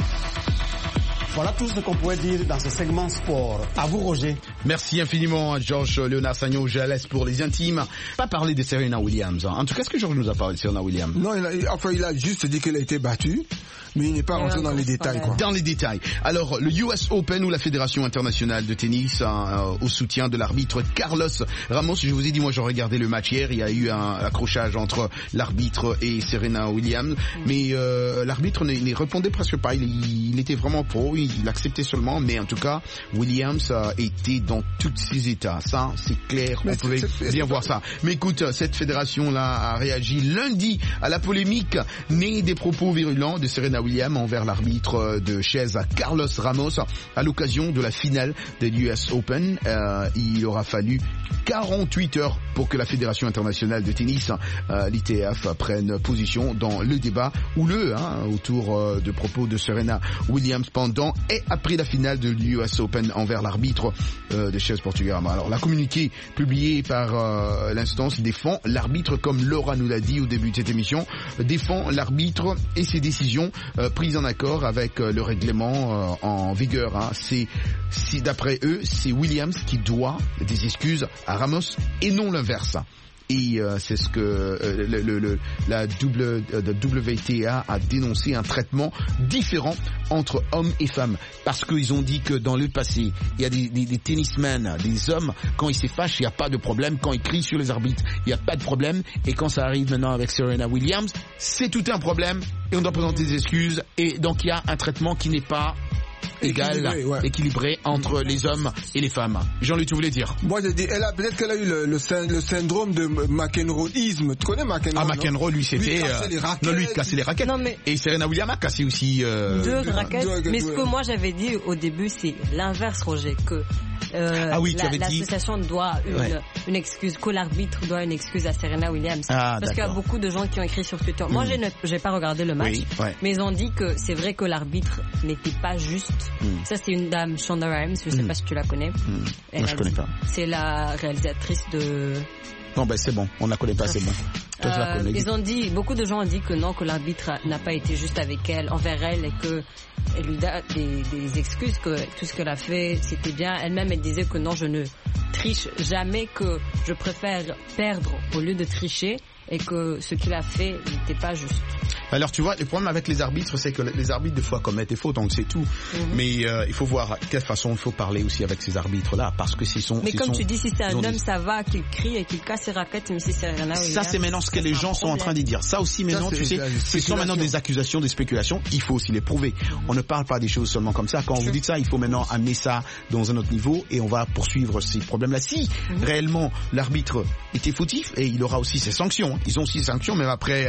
Voilà tout ce qu'on pouvait dire dans ce segment sport. À vous, Roger. Merci infiniment à Georges Léonard-Sagnon, GLS pour les intimes. Pas parler de Serena Williams. En tout cas, est-ce que Georges nous a parlé de Serena Williams? Non, il a juste dit qu'elle a été battue, mais il n'est pas rentré dans les détails, quoi. Dans les détails. Alors, le US Open, ou la Fédération internationale de tennis, au soutien de l'arbitre Carlos Ramos. Je vous ai dit, moi, j'ai regardé le match hier. Il y a eu un accrochage entre l'arbitre et Serena Williams, mais l'arbitre ne répondait presque pas. Il était vraiment pro. Il acceptait seulement, mais en tout cas, Williams était dans tous ses états. Ça, c'est clair, on pouvait bien voir ça. Mais écoute, cette fédération-là a réagi lundi à la polémique née des propos virulents de Serena Williams envers l'arbitre de chaise Carlos Ramos à l'occasion de la finale de l'US Open. Il aura fallu 48 heures pour que la Fédération internationale de tennis, l'ITF, prenne position dans le débat houleux autour de propos de Serena Williams pendant et après la finale de l'US Open envers l'arbitre de chaise portugais. Alors la communiqué publié par l'instance défend l'arbitre, comme Laura nous l'a dit au début de cette émission, défend l'arbitre et ses décisions prises en accord avec le règlement en vigueur. Si d'après eux, c'est Williams qui doit des excuses à Ramos et non l'inverse. Et c'est ce que la WTA a dénoncé, un traitement différent entre hommes et femmes, parce qu'ils ont dit que dans le passé, il y a des tennismen, des hommes, quand ils se fâchent, il n'y a pas de problème, quand ils crient sur les arbitres, il n'y a pas de problème, et quand ça arrive maintenant avec Serena Williams, c'est tout un problème, et on doit présenter des excuses, et donc il y a un traitement qui n'est pas équilibré entre les hommes et les femmes. Jean-Luc, tu voulais dire? Moi, j'ai dit, peut-être qu'elle a eu le syndrome de McEnroeisme. Tu connais McEnroe? McEnroe, lui, c'était... lui, il cassait les raquettes. Non, mais... Et Serena Williams a cassé aussi... 2 raquettes. Mais ce que moi, j'avais dit au début, c'est l'inverse, Roger, que... l'association doit une excuse, que l'arbitre doit une excuse à Serena Williams. Parce qu'il y a beaucoup de gens qui ont écrit sur Twitter. Moi, j'ai pas regardé le match, mais ils ont dit que c'est vrai que l'arbitre n'était pas juste. Ça, c'est une dame, Shonda Rhimes, je sais pas si tu la connais. Moi, je connais pas. C'est la réalisatrice de... Non, c'est bon, on la connaît pas, c'est bon. Ils ont dit, beaucoup de gens ont dit que non, que l'arbitre n'a pas été juste avec elle, envers elle, et que elle lui donne des excuses, que tout ce qu'elle a fait, c'était bien. Elle-même, elle disait que non, je ne triche jamais, que je préfère perdre au lieu de tricher, et que ce qu'il a fait n'était pas juste. Alors tu vois, le problème avec les arbitres, c'est que les arbitres des fois commettent des fautes, on le sait tout. Mais il faut voir de quelle façon il faut parler aussi avec ces arbitres-là, parce que Mais comme tu dis, si c'est un homme, ça va, qu'il crie et qu'il casse ses raquettes, mais si c'est Serena Williams... Ça, c'est maintenant ce que les gens sont en train de dire. Ça aussi, maintenant, tu sais, ce sont maintenant des accusations, des spéculations, il faut aussi les prouver. On ne parle pas des choses seulement comme ça. Quand vous dites ça, il faut maintenant amener ça dans un autre niveau, et on va poursuivre ces problèmes-là. Si réellement l'arbitre était fautif, et il aura aussi ses sanctions. Ils ont aussi des sanctions, même après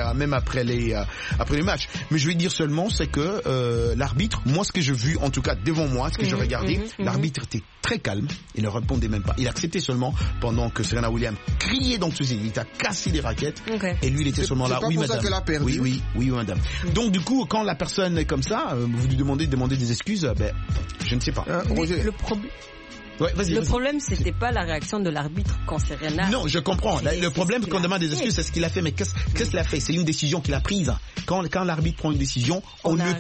les matchs. Mais je vais dire seulement, c'est que l'arbitre, moi, ce que j'ai vu, en tout cas devant moi, ce que j'ai regardé, l'arbitre était très calme, il ne répondait même pas. Il acceptait seulement pendant que Serena Williams criait dans tous ses... Il a cassé les raquettes, et lui, il était seulement là. Oui, madame. Oui, madame. Donc, du coup, quand la personne est comme ça, vous lui demandez des excuses, je ne sais pas. Le problème... Le problème, c'était pas la réaction de l'arbitre quand Serena... Non, je comprends. Le problème, quand on demande des excuses, c'est ce qu'il a fait. Mais qu'est-ce qu'il a fait? C'est une décision qu'il a prise. Quand l'arbitre prend une décision, on ne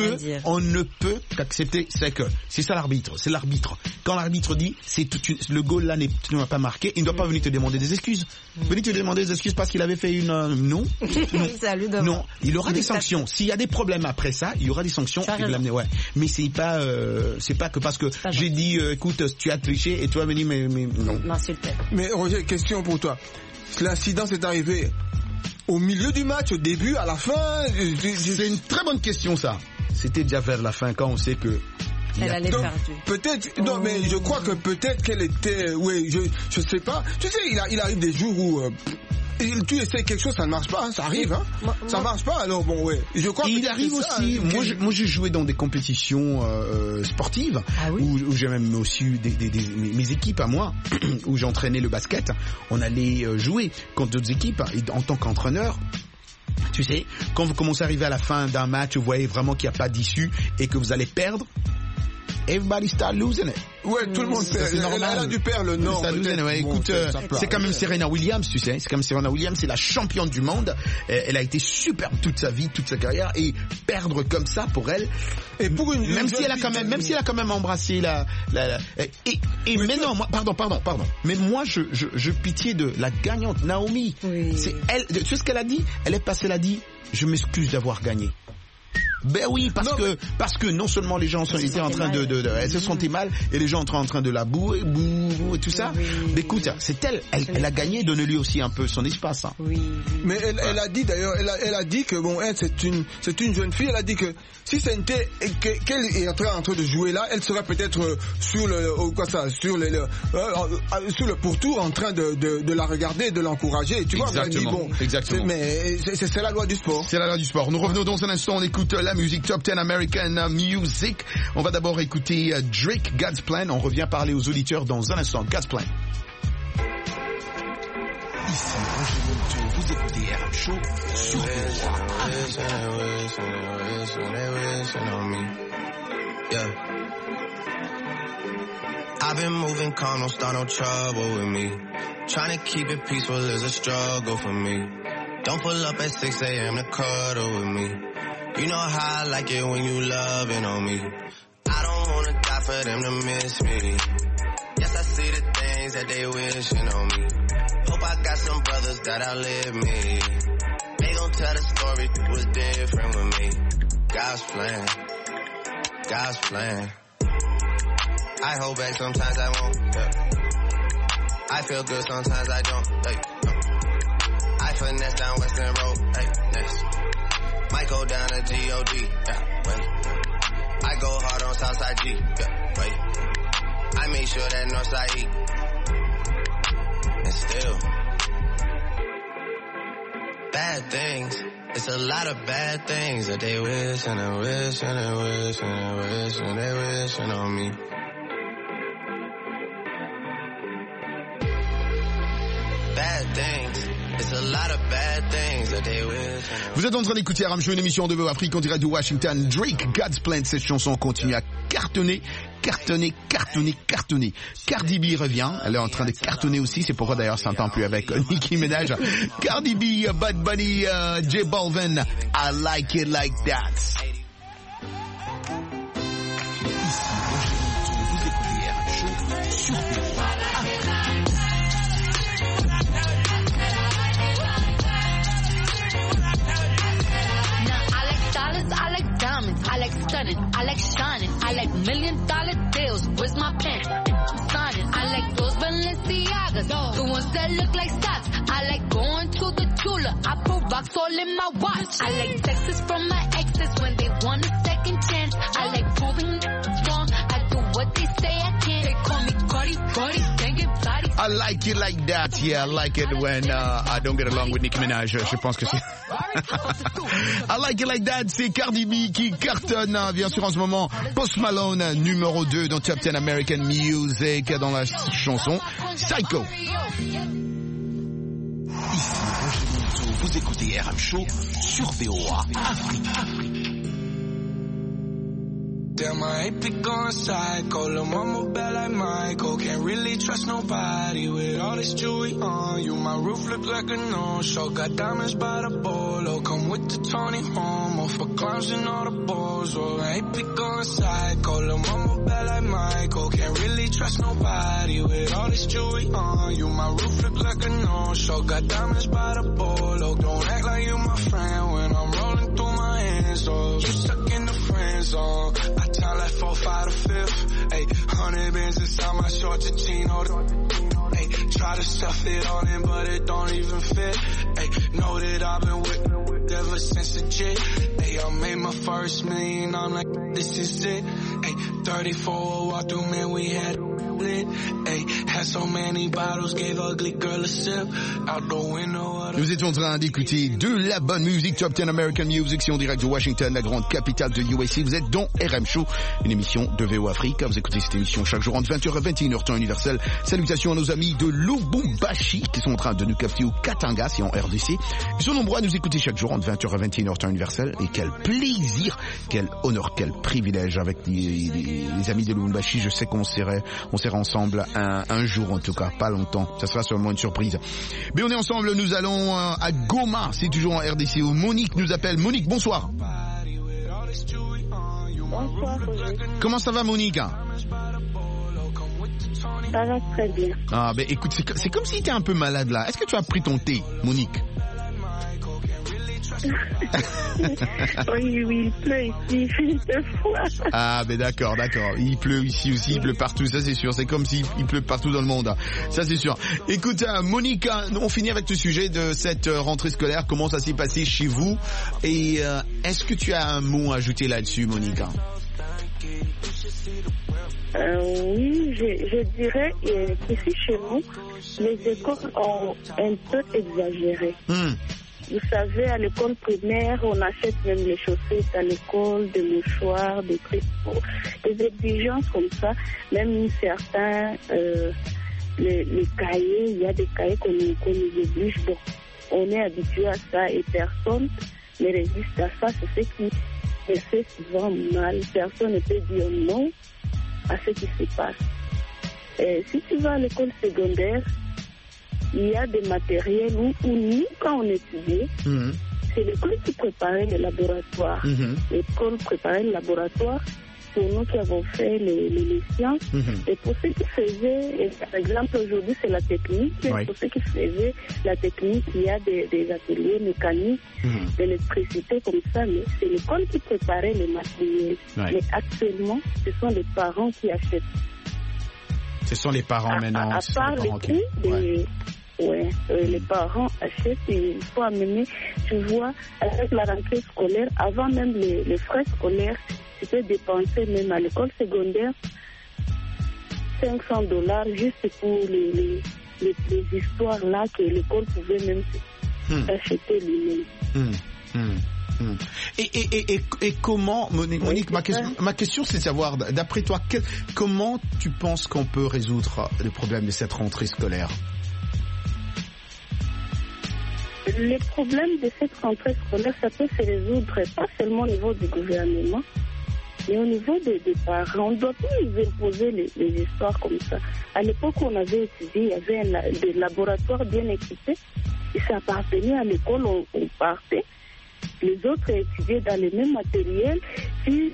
peut qu'accepter. C'est ça l'arbitre. C'est l'arbitre. Quand l'arbitre dit, le goal là tu ne m'as pas marqué, il ne doit pas venir te demander des excuses. Venir te demander des excuses parce qu'il avait fait une... Non. Non. Il aura des sanctions. S'il y a des problèmes après ça, il y aura des sanctions. Mais c'est pas que parce que j'ai dit, écoute, tu as triché et tu as venu non. Mais Roger, question pour toi. L'incident s'est arrivé au milieu du match, au début, à la fin? C'est une très bonne question, ça. C'était déjà vers la fin, quand on sait que... Elle allait perdre. Peut-être, non, mais je crois que peut-être qu'elle était, je sais pas. Tu sais, il arrive des jours où, tu essaies quelque chose, ça ne marche pas, ça arrive, ça marche pas, alors je crois il arrive aussi, moi j'ai joué dans des compétitions sportives, où j'ai même aussi eu mes équipes à moi, où j'entraînais le basket, on allait jouer contre d'autres équipes, et en tant qu'entraîneur, tu sais, quand vous commencez à arriver à la fin d'un match, vous voyez vraiment qu'il n'y a pas d'issue et que vous allez perdre, everybody start losing it. Ouais, tout le monde perd. Elle a dû perdre le nord. Écoute, c'est quand même Serena Williams, tu sais. C'est comme Serena Williams, c'est la championne du monde. Elle a été superbe toute sa vie, toute sa carrière, et perdre comme ça pour elle. Et pour même si elle a quand même embrassé mais non, moi, pardon. Mais moi, je pitié de la gagnante Naomi. C'est elle. Tu sais ce qu'elle a dit? Elle a dit, je m'excuse d'avoir gagné. Ben oui, parce que non seulement les gens étaient en train elle se sentait mal, et les gens étaient en train de la bouer, et tout ça. Mais écoute, c'est elle a gagné, donne-lui aussi un peu son espace. Mais elle a dit d'ailleurs, elle a dit que c'est une jeune fille, elle a dit que si c'était qu'elle est en train de jouer là, elle serait peut-être sur le pourtour en train de la regarder, de l'encourager, tu vois. Exactement. Mais c'est la loi du sport. C'est la loi du sport. Nous revenons dans un instant, on écoute la musique Top 10 American Music. On va d'abord écouter Drake, God's Plan. On revient parler aux auditeurs dans un instant. God's Plan. Ici Roger Monteau, vous écoutez RM Show sur I've been moving calm, don't start no trouble with me. Trying to keep it peaceful is a struggle for me. Don't pull up at 6 a.m. to cuddle with me. You know how I like it when you loving on me. I don't wanna die for them to miss me. Yes, I see the things that they wishing on me. Hope I got some brothers that outlive me. They gon' tell the story, it was different with me. God's plan, God's plan. I hold back, sometimes I won't. I feel good, sometimes I don't. I finesse down Western Road. Might go down to G.O.D. I go hard on Southside G. Yeah, wait. I make sure that Northside E. And still, bad things. It's a lot of bad things that they wish and they wish and they wish and they wish and they wishing on me. Bad things. It's a lot of bad things that they wish. Vous êtes en train d'écouter RM Show, une émission de VO Afrique en direct de Washington. Drake, God's Plan, cette chanson continue à cartonner. Cardy B revient, elle est en train de cartonner aussi, c'est pourquoi d'ailleurs ça n'entend plus avec Nicki Minaj. Cardi B, Bad Bunny, J Balvin, I like it like that. I like diamonds, I like stunning, I like shining, I like $1 million deals. Where's my pen? I'm signing. I like those Balenciagas, the ones that look like stocks. I like going to the jeweler, I put rocks all in my watch. I like texts from my exes when they want a second chance. I like proving wrong, I do what they say I can't. They call me Cardi, dang it, body. I like it like that, yeah, I like it when I don't get along with Nicki Minaj, je pense que c'est... I like it like that, c'est Cardi B qui cartonne, bien sûr en ce moment. Post Malone, numéro 2 dans Top 10 American Music, dans la chanson Psycho. Ici, vous écoutez RM Show sur VOA Afrique. Damn, I ain't be going psycho. Lil' mama bad like Michael. Can't really trust nobody with all this jewelry on you. My roof look like a no-show. Got diamonds by the bolo. Come with the Tony Homo for clowns and all the balls. Oh, I ain't be going psycho. Lil' mama bad like Michael. Can't really trust nobody with all this jewelry on you. My roof look like a no-show. Got diamonds by the bolo. Don't act like you my friend when I'm rolling through my hands. Oh, you stuck in the friend zone. Time like 4, 5 to 5th. Ayy, 100 bands inside my short to chino. Ayy, try to stuff it on in, but it don't even fit. Ayy, know that I've been with ever since the jit. Ayy, I made my first million, I'm like, this is it. Ayy, 34 walk through, man, we had lit. Ayy, had so many bottles, gave ugly girl a sip. Out the window. Nous étions en train d'écouter de la bonne musique, Top 10 American Music, c'est en direct de Washington, la grande capitale de USA. Vous êtes dans RM Show, une émission de VO Afrique. Vous écoutez cette émission chaque jour entre 20h et 21h, temps universel. Salutations à nos amis de Lubumbashi qui sont en train de nous capter au Katanga, c'est en RDC. Ils sont nombreux à nous écouter chaque jour entre 20h et 21h, temps universel. Et quel plaisir, quel honneur, quel privilège avec les amis de Lubumbashi. Je sais qu'on sera ensemble un jour, en tout cas, pas longtemps. Ça sera seulement une surprise. Mais on est ensemble, nous allons à Goma, c'est toujours en RDC où Monique nous appelle. Monique, bonsoir. Bonsoir. Comment ça va, Monique? Ça va très bien. Ah, ben écoute, c'est comme si tu étais un peu malade là. Est-ce que tu as pris ton thé, Monique? Oui, il pleut ici, il fait froid. Ah, ben d'accord. Il pleut ici aussi, il pleut partout, ça c'est sûr. C'est comme s'il pleut partout dans le monde, ça c'est sûr. Écoute, Monique, on finit avec le sujet de cette rentrée scolaire. Comment ça s'est passé chez vous? Et est-ce que tu as un mot à ajouter là-dessus, Monique? Oui, je dirais qu'ici chez nous, les écoles ont un peu exagéré. Vous savez, à l'école primaire, on achète même les chaussettes à l'école, des mouchoirs, des trucs, des exigences comme ça. Même certains, les cahiers, il y a des cahiers qu'on nous oblige. Bon, on est habitué à ça et personne ne résiste à ça. C'est ce qui me fait souvent mal. Personne ne peut dire non à ce qui se passe. Si tu vas à l'école secondaire, il y a des matériels où nous, quand on étudiait, c'est l'école qui préparait le laboratoire. L'école préparait le laboratoire pour nous qui avons fait les sciences. Et pour ceux qui faisaient, par exemple, aujourd'hui, c'est la technique. Oui. Pour ceux qui faisaient la technique, il y a des ateliers mécaniques, d'électricité comme ça, mais c'est l'école qui préparait les matériels. Oui. Mais actuellement, ce sont les parents qui achètent. Ce sont les parents maintenant. À part les coûts les parents achètent et il faut amener, tu vois, avec la rentrée scolaire, avant même les frais scolaires, tu peux dépenser même à l'école secondaire $500 juste pour les histoires là que l'école pouvait même acheter lui-même. Et comment, Monique, ma question c'est de savoir, d'après toi, comment tu penses qu'on peut résoudre le problème de cette rentrée scolaire? Les problèmes de cette rentrée scolaire, ça peut se résoudre pas seulement au niveau du gouvernement, mais au niveau des parents. On ne doit plus nous imposer les histoires comme ça. À l'époque où on avait étudié, il y avait des laboratoires bien équipés, et ça appartenait à l'école, on partait. Les autres étudiaient dans les mêmes matériels. Si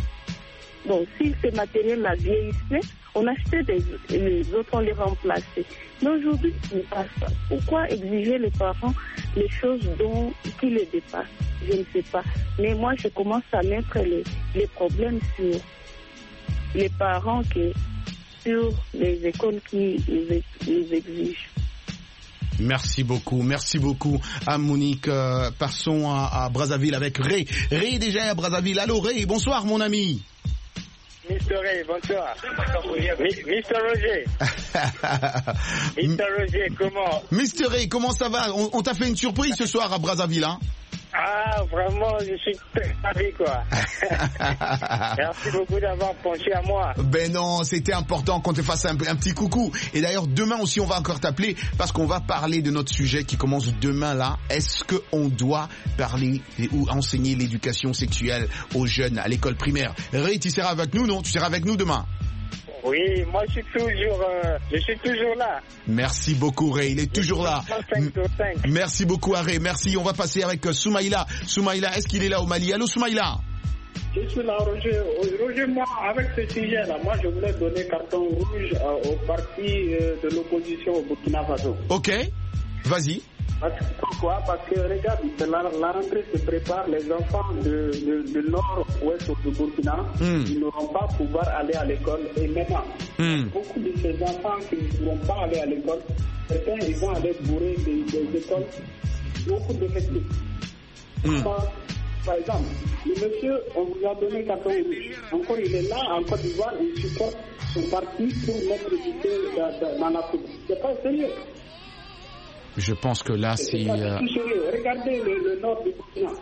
ces matériels-là vieillissaient, on achetait les autres, on les remplaçait. Mais aujourd'hui, ce n'est pas ça. Pourquoi exiger les parents les choses qui les dépassent? Je ne sais pas. Mais moi, je commence à mettre les problèmes sur les parents que sur les écoles qui les exigent. Merci beaucoup à Monique. Passons à Brazzaville avec Ray. Ray est déjà à Brazzaville. Allô Ray, bonsoir mon ami. Mr. Ray, bonsoir. Mr. Roger. Mr. Roger, comment? Mr. Ray, comment ça va? On t'a fait une surprise ce soir à Brazzaville, hein? Ah, vraiment, je suis très ravi, quoi. Merci beaucoup d'avoir pensé à moi. Ben non, c'était important qu'on te fasse un petit coucou. Et d'ailleurs, demain aussi, on va encore t'appeler parce qu'on va parler de notre sujet qui commence demain, là. Est-ce qu'on doit parler ou enseigner l'éducation sexuelle aux jeunes à l'école primaire? Ray, tu seras avec nous, non? Tu seras avec nous demain? Oui, moi je suis toujours là. Merci beaucoup Ray, il est toujours là. Merci beaucoup Ray, merci. On va passer avec Soumaïla. Soumaïla, est-ce qu'il est là au Mali? Allô Soumaïla? Je suis là Roger. Roger, moi avec ce sujet là, moi je voulais donner carton rouge au parti de l'opposition au Burkina Faso. Ok, vas-y. Pourquoi? Parce que regarde, la rentrée se prépare, les enfants de nord-ouest du Burkina, ils n'auront pas pouvoir aller à l'école. Et maintenant, beaucoup de ces enfants qui ne pourront pas aller à l'école, certains ils vont aller bourrer des écoles, beaucoup d'effectifs. Par exemple, le monsieur, on vous a donné 14 rouge. Encore il est là, en Côte d'Ivoire, il supporte son parti pour mettre l'unité dans la foule. C'est pas sérieux. Je pense que là, c'est... Regardez le nord du continent.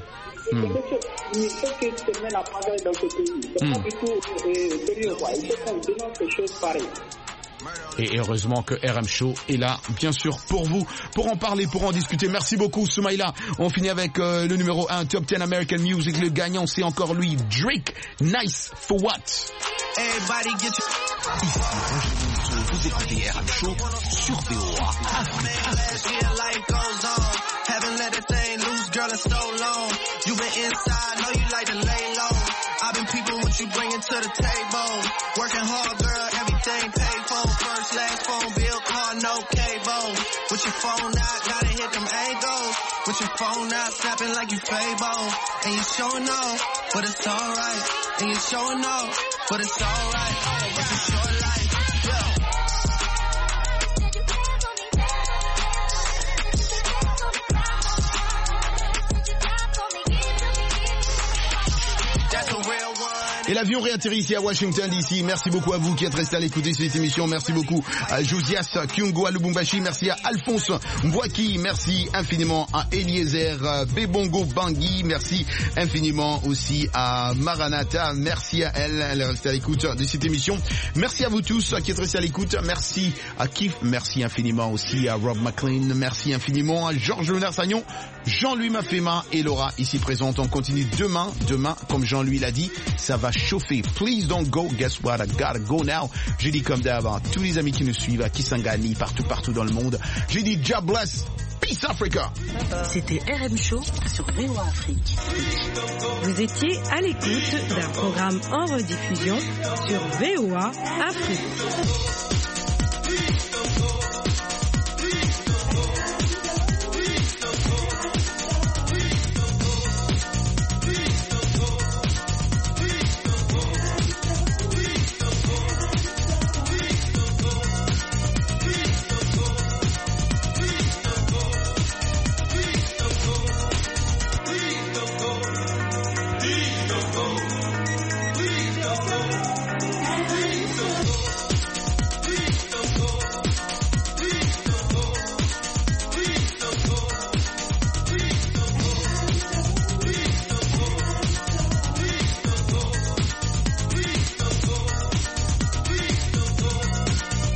Il faut que se mette la pagaille dans ce pays. C'est pas du tout sérieux, quoi. Il faut qu'on dénonce des choses pareilles. Et heureusement que RM Show est là, bien sûr, pour vous, pour en parler, pour en discuter. Merci beaucoup, Soumaïla. On finit avec le numéro 1, Top 10 American Music. Le gagnant, c'est encore lui, Drake. Nice for what? Everybody get Vous écoutez RM Show sur VOA. Haven't let it thing loose, girl, in so long. You been inside, know you like to lay low. I've been peeping what you bringing to the table. Working hard, girl, everything paid for. First, last phone bill, car, no cable. With your phone out, gotta hit them angles. With your phone out, snapping like you Fable. And you showing off, but it's alright. And you showing off, but it's alright. It's a short life, yeah. Et l'avion réatterrit ici à Washington DC. Merci beaucoup à vous qui êtes restés à l'écouter cette émission. Merci beaucoup à Josias Kyungo à Lubumbashi. Merci à Alphonse Mbouaki. Merci infiniment à Eliezer Bebongo Bangui. Merci infiniment aussi à Maranatha. Merci à elle. Elle est restée à l'écoute de cette émission. Merci à vous tous qui êtes restés à l'écoute. Merci à Kif. Merci infiniment aussi à Rob McLean. Merci infiniment à Georges Léonard-Sagnon, Jean-Louis Mafema et Laura ici présente. On continue demain, comme Jean-Louis l'a dit, ça va chauffer. Please don't go. Guess what? I gotta go now. J'ai dit comme d'hab à tous les amis qui nous suivent, à Kisangani, partout dans le monde. J'ai dit God bless. Peace Africa. C'était RM Show sur VOA Afrique. Vous étiez à l'écoute d'un programme en rediffusion sur VOA Afrique.